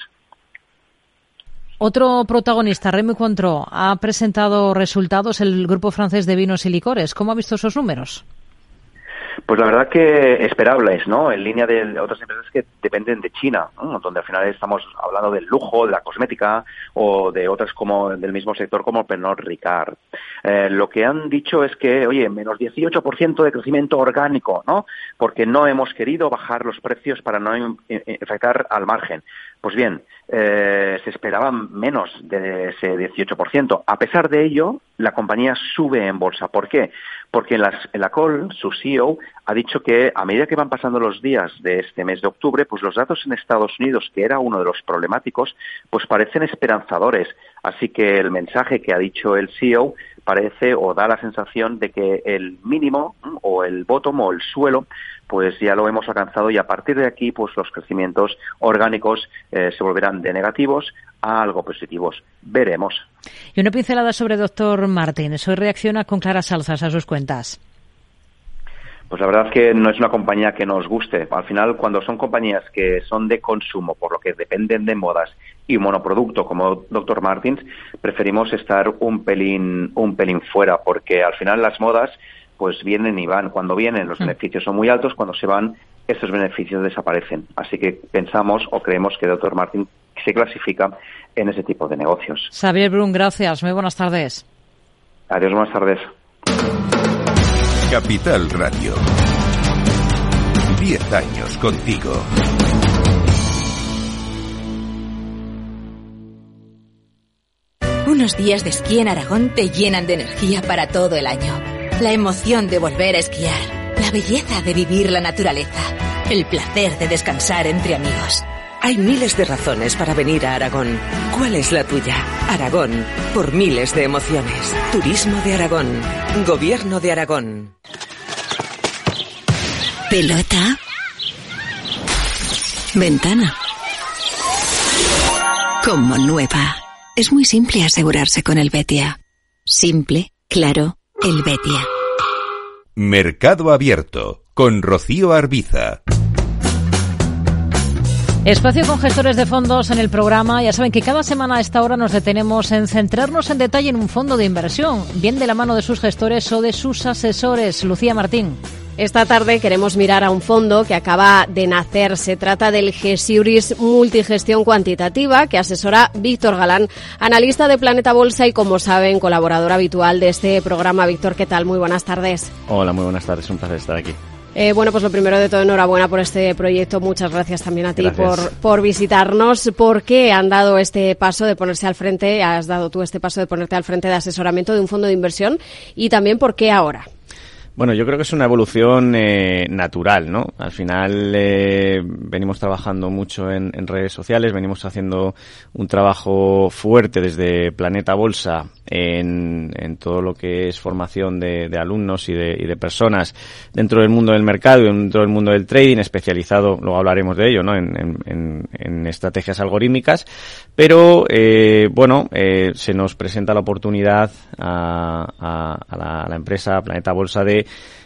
Otro protagonista, Rémy Cointreau, ha presentado resultados, el grupo francés de vinos y licores. ¿Cómo ha visto esos números? Pues la verdad que esperables, ¿no? En línea de otras empresas que dependen de China, ¿no? Donde al final estamos hablando del lujo, de la cosmética o de otras como del mismo sector como Pernod Ricard. Lo que han dicho es que, oye, menos 18% de crecimiento orgánico, ¿no? Porque no hemos querido bajar los precios para no afectar al margen. Pues bien, se esperaba menos de ese 18%. A pesar de ello, la compañía sube en bolsa. ¿Por qué? Porque la call, su CEO, ha dicho que a medida que van pasando los días de este mes de octubre, pues los datos en Estados Unidos, que era uno de los problemáticos, pues parecen esperanzadores. Así que el mensaje que ha dicho el CEO parece o da la sensación de que el mínimo o el bottom o el suelo pues ya lo hemos alcanzado y a partir de aquí pues los crecimientos orgánicos se volverán de negativos a algo positivos. Veremos. Y una pincelada sobre Dr. Martins. Hoy reacciona con claras alzas a sus cuentas. Pues la verdad es que no es una compañía que nos guste. Al final, cuando son compañías que son de consumo, por lo que dependen de modas y monoproducto como Dr. Martins, preferimos estar un pelín fuera, porque al final las modas pues vienen y van. Cuando vienen los beneficios son muy altos, cuando se van estos beneficios desaparecen. Así que pensamos o creemos que Dr. Martins se clasifica en ese tipo de negocios. Xavier Brun, gracias. Muy buenas tardes. Adiós, buenas tardes. Capital Radio. 10 años contigo. Unos días de esquí en Aragón te llenan de energía para todo el año. La emoción de volver a esquiar, la belleza de vivir la naturaleza, el placer de descansar entre amigos. Hay miles de razones para venir a Aragón. ¿Cuál es la tuya? Aragón, por miles de emociones. Turismo de Aragón. Gobierno de Aragón. Pelota. Ventana. Como nueva. Es muy simple asegurarse con el Betia. Simple, claro, el Betia. Mercado Abierto, con Rocío Arbiza. Espacio con gestores de fondos en el programa. Ya saben que cada semana a esta hora nos detenemos en centrarnos en detalle en un fondo de inversión, bien de la mano de sus gestores o de sus asesores. Lucía Martín. Esta tarde queremos mirar a un fondo que acaba de nacer. Se trata del Gesiuris Multigestión Cuantitativa, que asesora Víctor Galán, analista de Planeta Bolsa y, como saben, colaborador habitual de este programa. Víctor, ¿qué tal? Muy buenas tardes. Hola, muy buenas tardes. Un placer estar aquí. Bueno, pues lo primero de todo, enhorabuena por este proyecto. Muchas gracias también a ti por visitarnos. ¿Por qué han dado este paso de ponerse al frente, has dado tú este paso de ponerte al frente de asesoramiento de un fondo de inversión? Y también, ¿por qué ahora? Bueno, yo creo que es una evolución natural, ¿no? Al final venimos trabajando mucho en redes sociales, venimos haciendo un trabajo fuerte desde Planeta Bolsa en todo lo que es formación de alumnos y de personas dentro del mundo del mercado y dentro del mundo del trading, especializado, luego hablaremos de ello, ¿no? En estrategias algorítmicas, pero se nos presenta la oportunidad a la empresa Planeta Bolsa de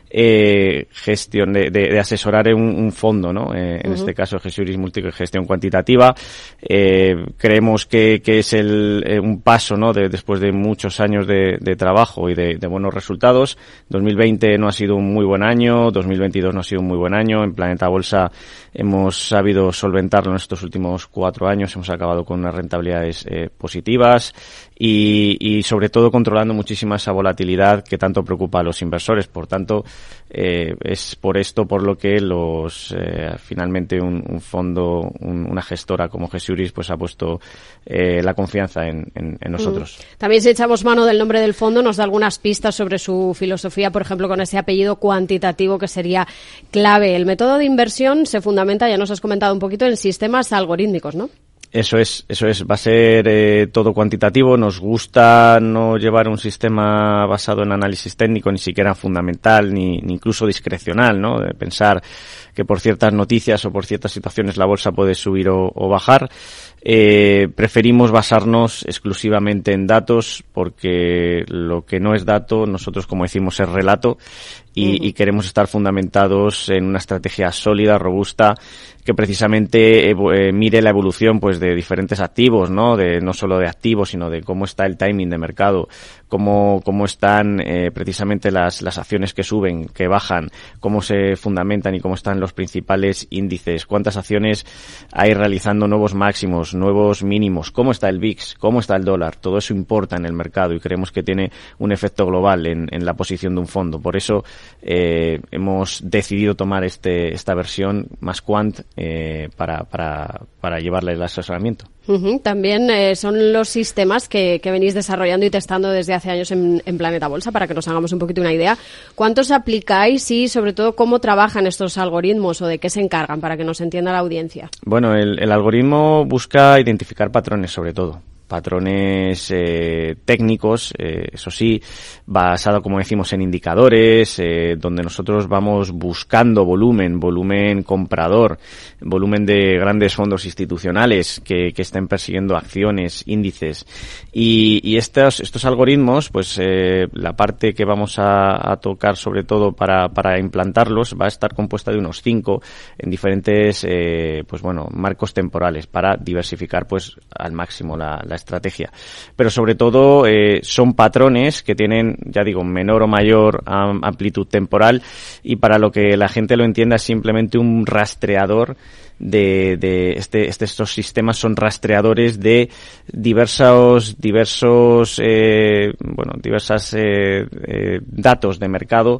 gestión de asesorar un fondo, ¿no? En este caso Gesiuris Multigestión Cuantitativa. Creemos que es un paso, ¿no? Después de muchos años de trabajo y de buenos resultados. 2020 no ha sido un muy buen año, 2022 no ha sido un muy buen año. En Planeta Bolsa hemos sabido solventarlo en estos últimos 4 años, hemos acabado con unas rentabilidades positivas y sobre todo controlando muchísima esa volatilidad que tanto preocupa a los inversores. Por tanto, es por esto por lo que finalmente un fondo, una gestora como Gesiuris, pues ha puesto la confianza en nosotros. También, si echamos mano del nombre del fondo, nos da algunas pistas sobre su filosofía, por ejemplo, con ese apellido cuantitativo que sería clave. El método de inversión se fundamenta, ya nos has comentado un poquito, en sistemas algorítmicos, ¿no? Eso es. Va a ser todo cuantitativo. Nos gusta no llevar un sistema basado en análisis técnico, ni siquiera fundamental, ni incluso discrecional, ¿no? De pensar que por ciertas noticias o por ciertas situaciones la bolsa puede subir o bajar. Preferimos basarnos exclusivamente en datos, porque lo que no es dato, nosotros, como decimos, es relato, y queremos estar fundamentados en una estrategia sólida, robusta, que precisamente mire la evolución pues de diferentes activos, no solo de activos, sino de cómo está el timing de mercado, cómo están precisamente las acciones que suben, que bajan, cómo se fundamentan y cómo están los principales índices, cuántas acciones hay realizando nuevos máximos, nuevos mínimos, cómo está el VIX, cómo está el dólar. Todo eso importa en el mercado y creemos que tiene un efecto global en la posición de un fondo. Por eso hemos decidido tomar esta versión más quant para llevarle el asesoramiento. También son los sistemas que venís desarrollando y testando desde hace años en Planeta Bolsa, para que nos hagamos un poquito una idea. ¿Cuántos aplicáis y, sobre todo, cómo trabajan estos algoritmos o de qué se encargan, para que nos entienda la audiencia? Bueno, el algoritmo busca identificar patrones, sobre todo. Patrones técnicos, eso sí, basado, como decimos, en indicadores, donde nosotros vamos buscando volumen comprador, volumen de grandes fondos institucionales que estén persiguiendo acciones, índices. Y estos algoritmos, pues la parte que vamos a tocar sobre todo para implantarlos va a estar compuesta de unos 5 en diferentes marcos temporales para diversificar pues al máximo la estrategia. Pero sobre todo son patrones que tienen, ya digo, menor o mayor amplitud temporal, y para lo que la gente lo entienda es simplemente un rastreador estos sistemas son rastreadores de diversos datos de mercado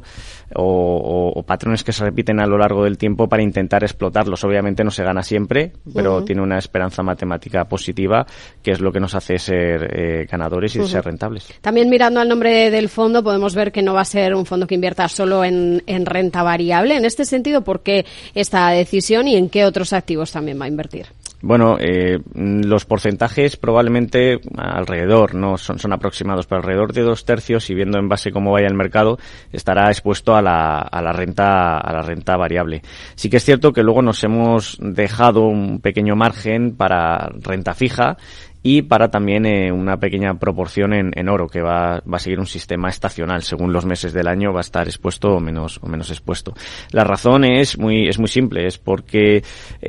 o patrones que se repiten a lo largo del tiempo para intentar explotarlos. Obviamente no se gana siempre, pero tiene una esperanza matemática positiva, que es lo que nos hace ser ganadores y ser rentables. También, mirando al nombre del fondo, podemos ver que no va a ser un fondo que invierta solo en renta variable. En este sentido, ¿por qué esta decisión y en qué otros activos también va a invertir? Bueno, los porcentajes probablemente alrededor, no son aproximados, pero alrededor de 2/3, y viendo en base cómo vaya el mercado, estará expuesto a la renta variable. Sí que es cierto que luego nos hemos dejado un pequeño margen para renta fija y para también una pequeña proporción en oro, que va a seguir un sistema estacional. Según los meses del año va a estar expuesto o menos expuesto. La razón es muy simple, es porque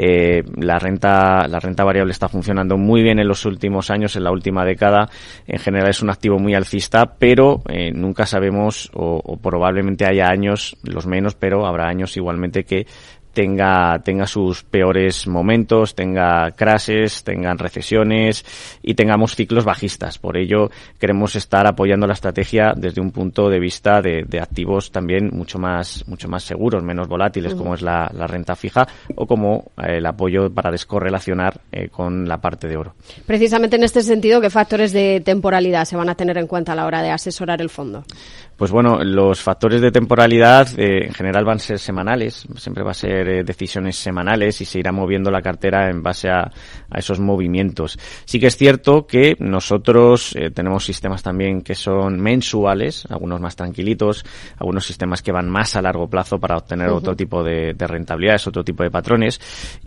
la renta variable está funcionando muy bien en los últimos años, en la última década. En general es un activo muy alcista, pero nunca sabemos, o probablemente haya años, los menos, pero habrá años igualmente que tenga sus peores momentos, tenga crashes, tengan recesiones y tengamos ciclos bajistas. Por ello queremos estar apoyando la estrategia desde un punto de vista de activos también mucho más seguros, menos volátiles, como es la renta fija, o como el apoyo para descorrelacionar con la parte de oro. Precisamente en este sentido, ¿qué factores de temporalidad se van a tener en cuenta a la hora de asesorar el fondo? Pues bueno, los factores de temporalidad en general van a ser semanales, siempre va a ser decisiones semanales, y se irá moviendo la cartera en base a esos movimientos. Sí que es cierto que nosotros tenemos sistemas también que son mensuales, algunos más tranquilitos, algunos sistemas que van más a largo plazo para obtener otro tipo de rentabilidades, otro tipo de patrones,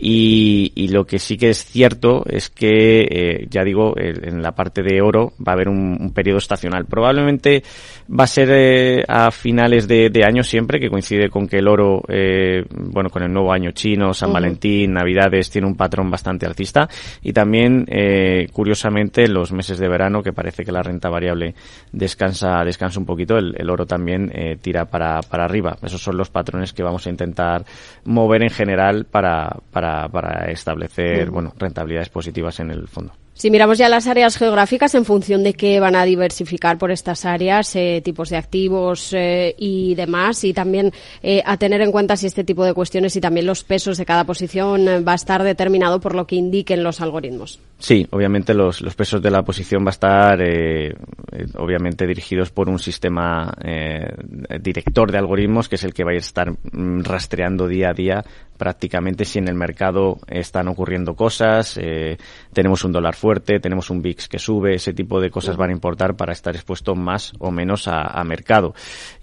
y lo que sí que es cierto es que, ya digo, en la parte de oro va a haber un periodo estacional. Probablemente va a ser a finales de año siempre, que coincide con que el oro, con el nuevo año chino, San Valentín, Navidades, tiene un patrón bastante alcista, y también, curiosamente, en los meses de verano, que parece que la renta variable descansa un poquito, el oro también tira para arriba. Esos son los patrones que vamos a intentar mover en general para establecer, rentabilidades positivas en el fondo. Si miramos ya las áreas geográficas, en función de qué van a diversificar por estas áreas, tipos de activos y demás, y también a tener en cuenta si este tipo de cuestiones y también los pesos de cada posición va a estar determinado por lo que indiquen los algoritmos. Sí, obviamente los pesos de la posición va a estar obviamente dirigidos por un sistema director de algoritmos, que es el que va a estar rastreando día a día prácticamente si en el mercado están ocurriendo cosas, tenemos un dólar fuerte, tenemos un VIX que sube, ese tipo de cosas van a importar para estar expuesto más o menos a mercado.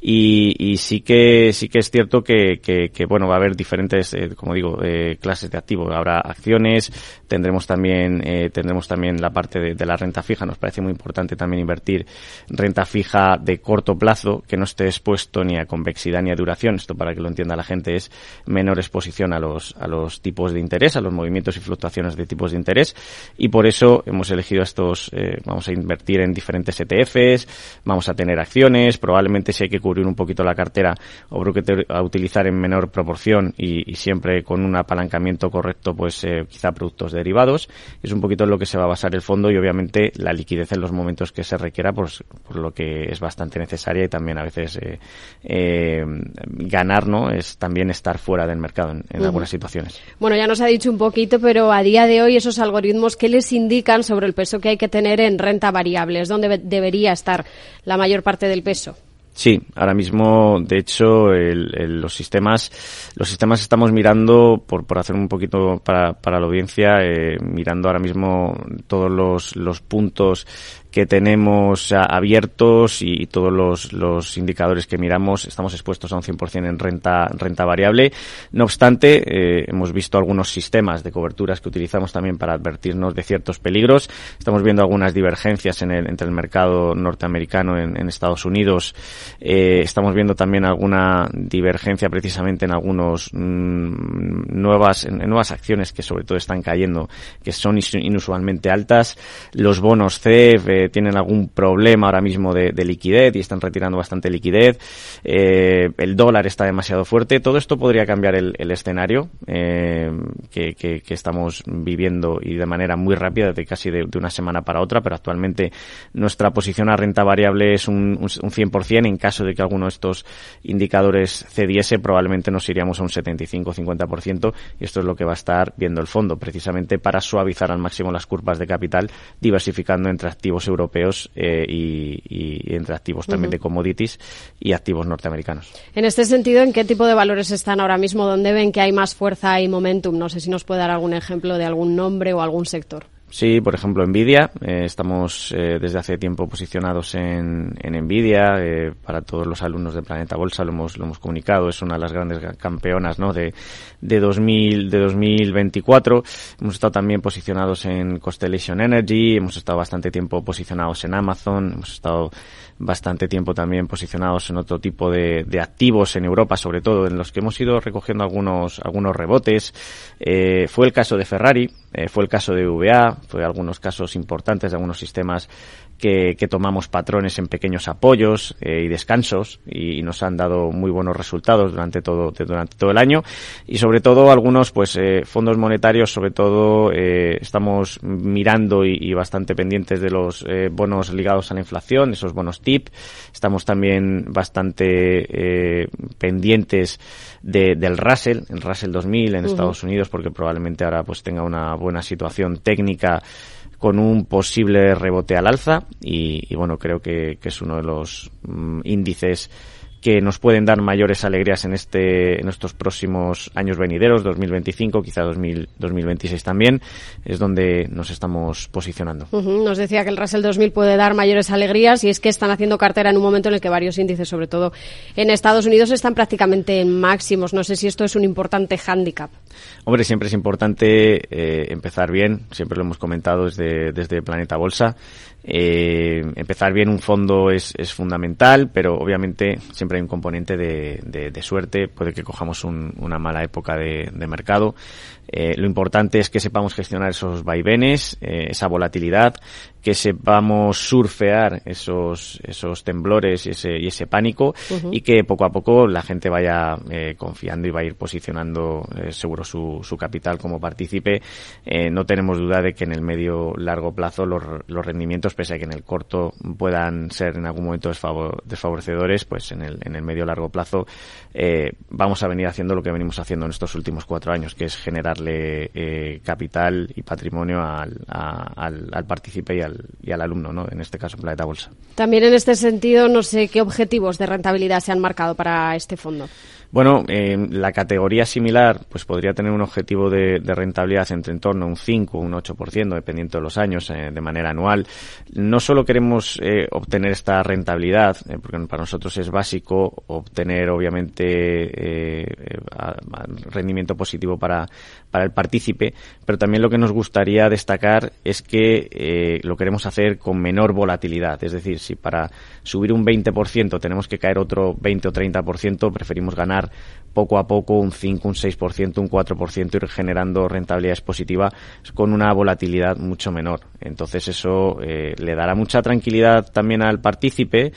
Y sí que es cierto que va a haber diferentes, como digo, clases de activos. Habrá acciones, tendremos también tendremos también la parte de la renta fija. Nos parece muy importante también invertir renta fija de corto plazo, que no esté expuesto ni a convexidad ni a duración. Esto, para que lo entienda la gente, es menor exposición a los tipos de interés, a los movimientos y fluctuaciones de tipos de interés, y por eso hemos elegido estos, vamos a invertir en diferentes ETFs, vamos a tener acciones, probablemente si hay que cubrir un poquito la cartera o a utilizar en menor proporción y siempre con un apalancamiento correcto, pues quizá productos derivados. Es un poquito en lo que se va a basar el fondo, y obviamente la liquidez en los momentos que se requiera, pues por lo que es bastante necesaria, y también a veces ganar, ¿no?, es también estar fuera del mercado en algunas situaciones. Bueno, ya nos ha dicho un poquito, pero a día de hoy esos algoritmos, ¿qué les indican sobre el peso que hay que tener en renta variable? ¿Es donde debería estar la mayor parte del peso? Sí, ahora mismo, de hecho, los sistemas estamos mirando, por hacer un poquito para la audiencia, mirando ahora mismo todos los puntos que tenemos abiertos y todos los indicadores que miramos. Estamos expuestos a un 100% en renta variable. No obstante, hemos visto algunos sistemas de coberturas que utilizamos también para advertirnos de ciertos peligros. Estamos viendo algunas divergencias entre el mercado norteamericano en Estados Unidos. Estamos viendo también alguna divergencia precisamente en algunos nuevas acciones que sobre todo están cayendo, que son inusualmente altas. Los bonos CEF tienen algún problema ahora mismo de liquidez y están retirando bastante liquidez. El dólar está demasiado fuerte. Todo esto podría cambiar el escenario que estamos viviendo, y de manera muy rápida, de casi de una semana para otra, pero actualmente nuestra posición a renta variable es un 100%. En caso de que alguno de estos indicadores cediese, probablemente nos iríamos a un 75-50%, y esto es lo que va a estar viendo el fondo, precisamente para suavizar al máximo las curvas de capital, diversificando entre activos europeos y entre activos también de commodities y activos norteamericanos. En este sentido, ¿en qué tipo de valores están ahora mismo? ¿Dónde ven que hay más fuerza y momentum? No sé si nos puede dar algún ejemplo de algún nombre o algún sector. Sí, por ejemplo, Nvidia. Estamos desde hace tiempo posicionados en Nvidia. Para todos los alumnos de Planeta Bolsa lo hemos comunicado. Es una de las grandes campeonas, ¿no?, de 2024. Hemos estado también posicionados en Constellation Energy. Hemos estado bastante tiempo posicionados en Amazon. Hemos estado bastante tiempo también posicionados en otro tipo de activos en Europa, sobre todo, en los que hemos ido recogiendo algunos rebotes. Fue el caso de Ferrari, fue el caso de VA, fue algunos casos importantes de algunos sistemas que tomamos patrones en pequeños apoyos y descansos, y nos han dado muy buenos resultados durante todo el año. Y sobre todo algunos fondos monetarios, sobre todo estamos mirando y bastante pendientes de los bonos ligados a la inflación, esos bonos TIP. Estamos también bastante pendientes del Russell, el Russell 2000 en Estados Unidos, porque probablemente ahora tenga una buena situación técnica con un posible rebote al alza, y bueno, creo que es uno de los índices que nos pueden dar mayores alegrías en estos próximos años venideros, 2025, quizá 2026 también, es donde nos estamos posicionando. Nos decía que el Russell 2000 puede dar mayores alegrías, y es que están haciendo cartera en un momento en el que varios índices, sobre todo en Estados Unidos, están prácticamente en máximos. No sé si esto es un importante hándicap. Hombre, siempre es importante empezar bien, siempre lo hemos comentado desde Planeta Bolsa. Empezar bien un fondo es fundamental, pero obviamente siempre hay un componente de suerte. Puede que cojamos una mala época de mercado. Lo importante es que sepamos gestionar esos vaivenes, esa volatilidad, que sepamos surfear esos temblores y ese pánico, y que poco a poco la gente vaya confiando y va a ir posicionando seguro su capital como partícipe. No tenemos duda de que en el medio largo plazo los rendimientos, pese a que en el corto puedan ser en algún momento desfavorecedores, pues en el medio largo plazo vamos a venir haciendo lo que venimos haciendo en estos últimos 4 años, que es generarle capital y patrimonio al partícipe y al alumno, ¿no?, en este caso Planeta Bolsa. También en este sentido, no sé qué objetivos de rentabilidad se han marcado para este fondo. Bueno, la categoría similar pues podría tener un objetivo de rentabilidad entre en torno a un 5 o un 8%, dependiendo de los años, de manera anual. No solo queremos obtener esta rentabilidad, porque para nosotros es básico obtener, obviamente, rendimiento positivo para el partícipe, pero también lo que nos gustaría destacar es que lo queremos hacer con menor volatilidad. Es decir, si para subir un 20% tenemos que caer otro 20 o 30%, preferimos ganar poco a poco un 5, un 6%, un 4%, ir generando rentabilidades positivas con una volatilidad mucho menor. Entonces eso le dará mucha tranquilidad también al partícipe.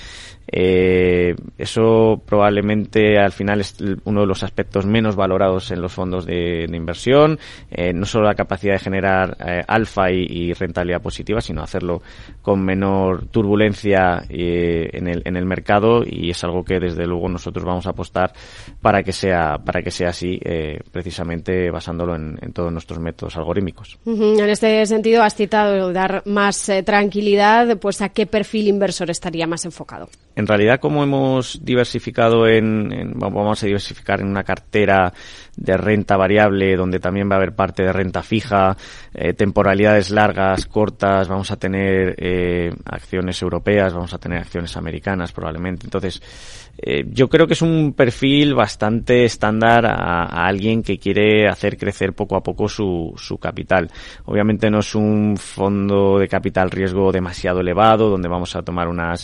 Eso probablemente al final es uno de los aspectos menos valorados en los fondos de inversión, no solo la capacidad de generar alfa y rentabilidad positiva, sino hacerlo con menor turbulencia en el mercado, y es algo que desde luego nosotros vamos a apostar para que sea así, precisamente basándolo en todos nuestros métodos algorítmicos. En este sentido, has citado dar más tranquilidad, pues ¿a qué perfil inversor estaría más enfocado? En realidad, como hemos diversificado vamos a diversificar en una cartera de renta variable, donde también va a haber parte de renta fija, temporalidades largas, cortas, vamos a tener acciones europeas, vamos a tener acciones americanas probablemente. Entonces, yo creo que es un perfil bastante estándar a alguien que quiere hacer crecer poco a poco su capital. Obviamente no es un fondo de capital riesgo demasiado elevado, donde vamos a tomar unos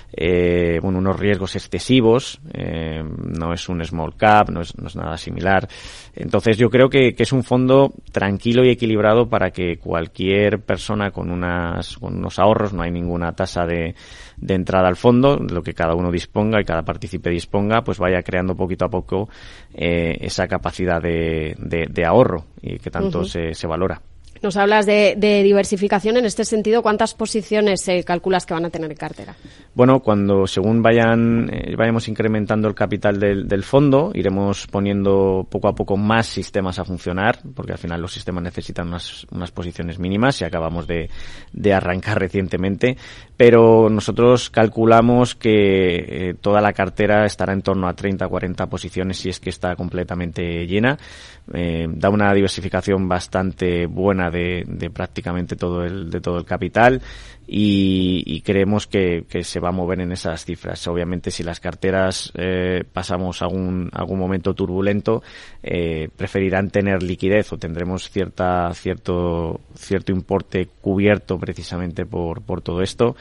riesgos excesivos, no es un small cap, no es nada similar. Entonces yo creo que es un fondo tranquilo y equilibrado para que cualquier persona con unos ahorros, no hay ninguna tasa de entrada al fondo, lo que cada uno disponga y cada partícipe disponga, pues vaya creando poquito a poco esa capacidad de ahorro y que tanto se valora. Nos hablas de diversificación. En este sentido, ¿cuántas posiciones calculas que van a tener en cartera? Bueno, según vayamos incrementando el capital del fondo, iremos poniendo poco a poco más sistemas a funcionar, porque al final los sistemas necesitan unas posiciones mínimas, y acabamos de arrancar recientemente, pero nosotros calculamos que toda la cartera estará en torno a 30 o 40 posiciones si es que está completamente llena. Da una diversificación bastante buena de prácticamente todo el capital, y creemos que se va a mover en esas cifras. Obviamente, si las carteras pasamos algún momento turbulento, preferirán tener liquidez, o tendremos cierto importe cubierto precisamente por todo esto,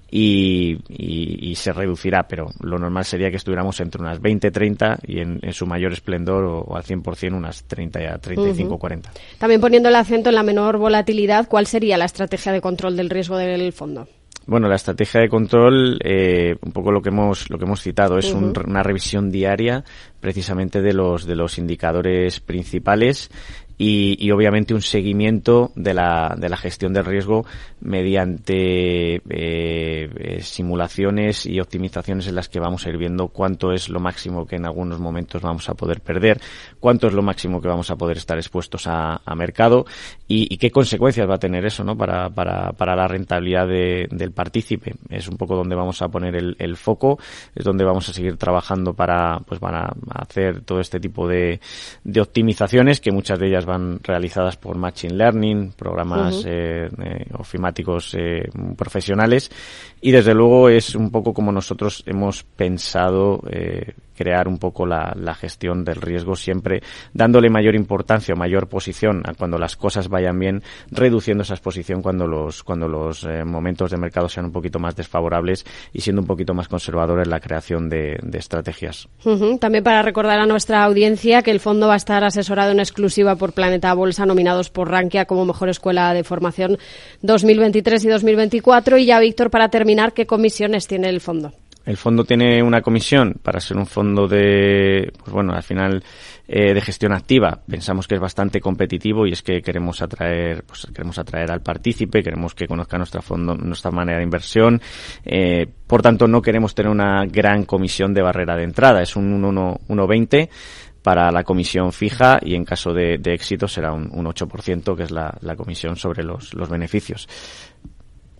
y se reducirá, pero lo normal sería que estuviéramos entre unas 20-30 y en su mayor esplendor o al 100% unas 30 a 35-40. También poniendo el acento en la menor volatilidad, ¿cuál sería la estrategia de control del riesgo del fondo? Bueno, la estrategia de control, un poco lo que hemos citado, es una revisión diaria precisamente de los indicadores principales, y obviamente un seguimiento de la gestión del riesgo mediante simulaciones y optimizaciones en las que vamos a ir viendo cuánto es lo máximo que en algunos momentos vamos a poder perder, cuánto es lo máximo que vamos a poder estar expuestos a mercado, y qué consecuencias va a tener eso, ¿no? para la rentabilidad del partícipe. Es un poco donde vamos a poner el foco, es donde vamos a seguir trabajando para hacer todo este tipo de optimizaciones, que muchas de ellas van realizadas por Machine Learning, programas ofimáticos profesionales, y desde luego es un poco como nosotros hemos pensado crear un poco la gestión del riesgo, siempre dándole mayor importancia o mayor posición a cuando las cosas vayan bien, reduciendo esa exposición cuando los momentos de mercado sean un poquito más desfavorables, y siendo un poquito más conservador en la creación de estrategias. También para recordar a nuestra audiencia que el fondo va a estar asesorado en exclusiva por Planeta Bolsa, nominados por Rankia como mejor escuela de formación 2023 y 2024. Y ya, Víctor, para terminar, ¿qué comisiones tiene el fondo? El fondo tiene una comisión para ser un fondo al final de gestión activa. Pensamos que es bastante competitivo, y es que queremos atraer al partícipe, queremos que conozca nuestra manera de inversión. Por tanto, no queremos tener una gran comisión de barrera de entrada. Es un 1,20 para la comisión fija, y en caso de éxito será un 8%, que es la comisión sobre los beneficios.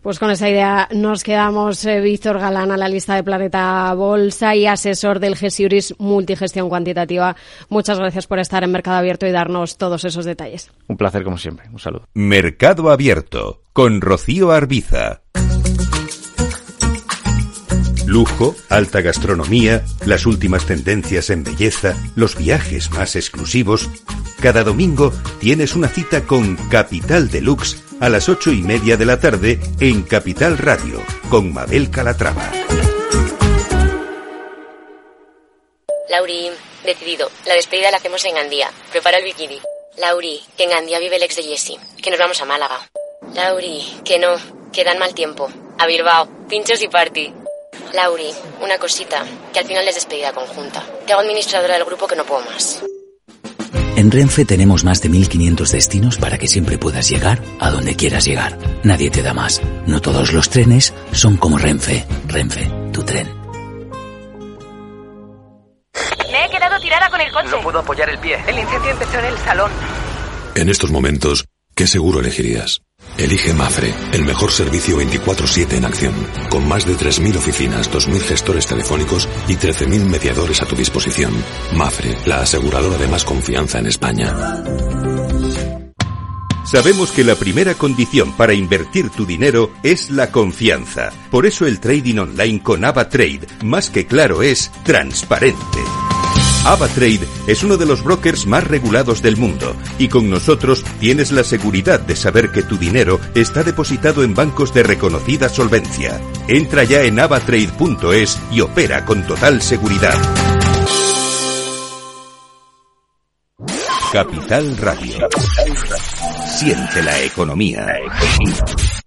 Pues con esa idea nos quedamos. Víctor Galán, analista de Planeta Bolsa y asesor del GESIURIS Multigestión Cuantitativa. Muchas gracias por estar en Mercado Abierto y darnos todos esos detalles. Un placer como siempre. Un saludo. Mercado Abierto con Rocío Arbiza. Lujo, alta gastronomía, las últimas tendencias en belleza, los viajes más exclusivos. Cada domingo tienes una cita con Capital Deluxe a las 8:30 de la tarde en Capital Radio, con Mabel Calatrava. Lauri, decidido. La despedida la hacemos en Gandía. Prepara el bikini. Lauri, que en Gandía vive el ex de Jessie. Que nos vamos a Málaga. Lauri, que no, que dan mal tiempo. A Bilbao, pinchos y party. Lauri, una cosita, que al final es despedida conjunta. Te hago administradora del grupo que no puedo más. En Renfe tenemos más de 1.500 destinos para que siempre puedas llegar a donde quieras llegar. Nadie te da más. No todos los trenes son como Renfe. Renfe, tu tren. Me he quedado tirada con el coche. No puedo apoyar el pie. El incendio empezó en el salón. En estos momentos, ¿qué seguro elegirías? Elige Mafre, el mejor servicio 24/7 en acción, con más de 3.000 oficinas, 2.000 gestores telefónicos y 13.000 mediadores a tu disposición. Mafre, la aseguradora de más confianza en España. Sabemos que la primera condición para invertir tu dinero es la confianza. Por eso el trading online con AvaTrade, más que claro, es transparente. AvaTrade es uno de los brokers más regulados del mundo y con nosotros tienes la seguridad de saber que tu dinero está depositado en bancos de reconocida solvencia. Entra ya en avatrade.es y opera con total seguridad. Capital Radio. Siente la economía.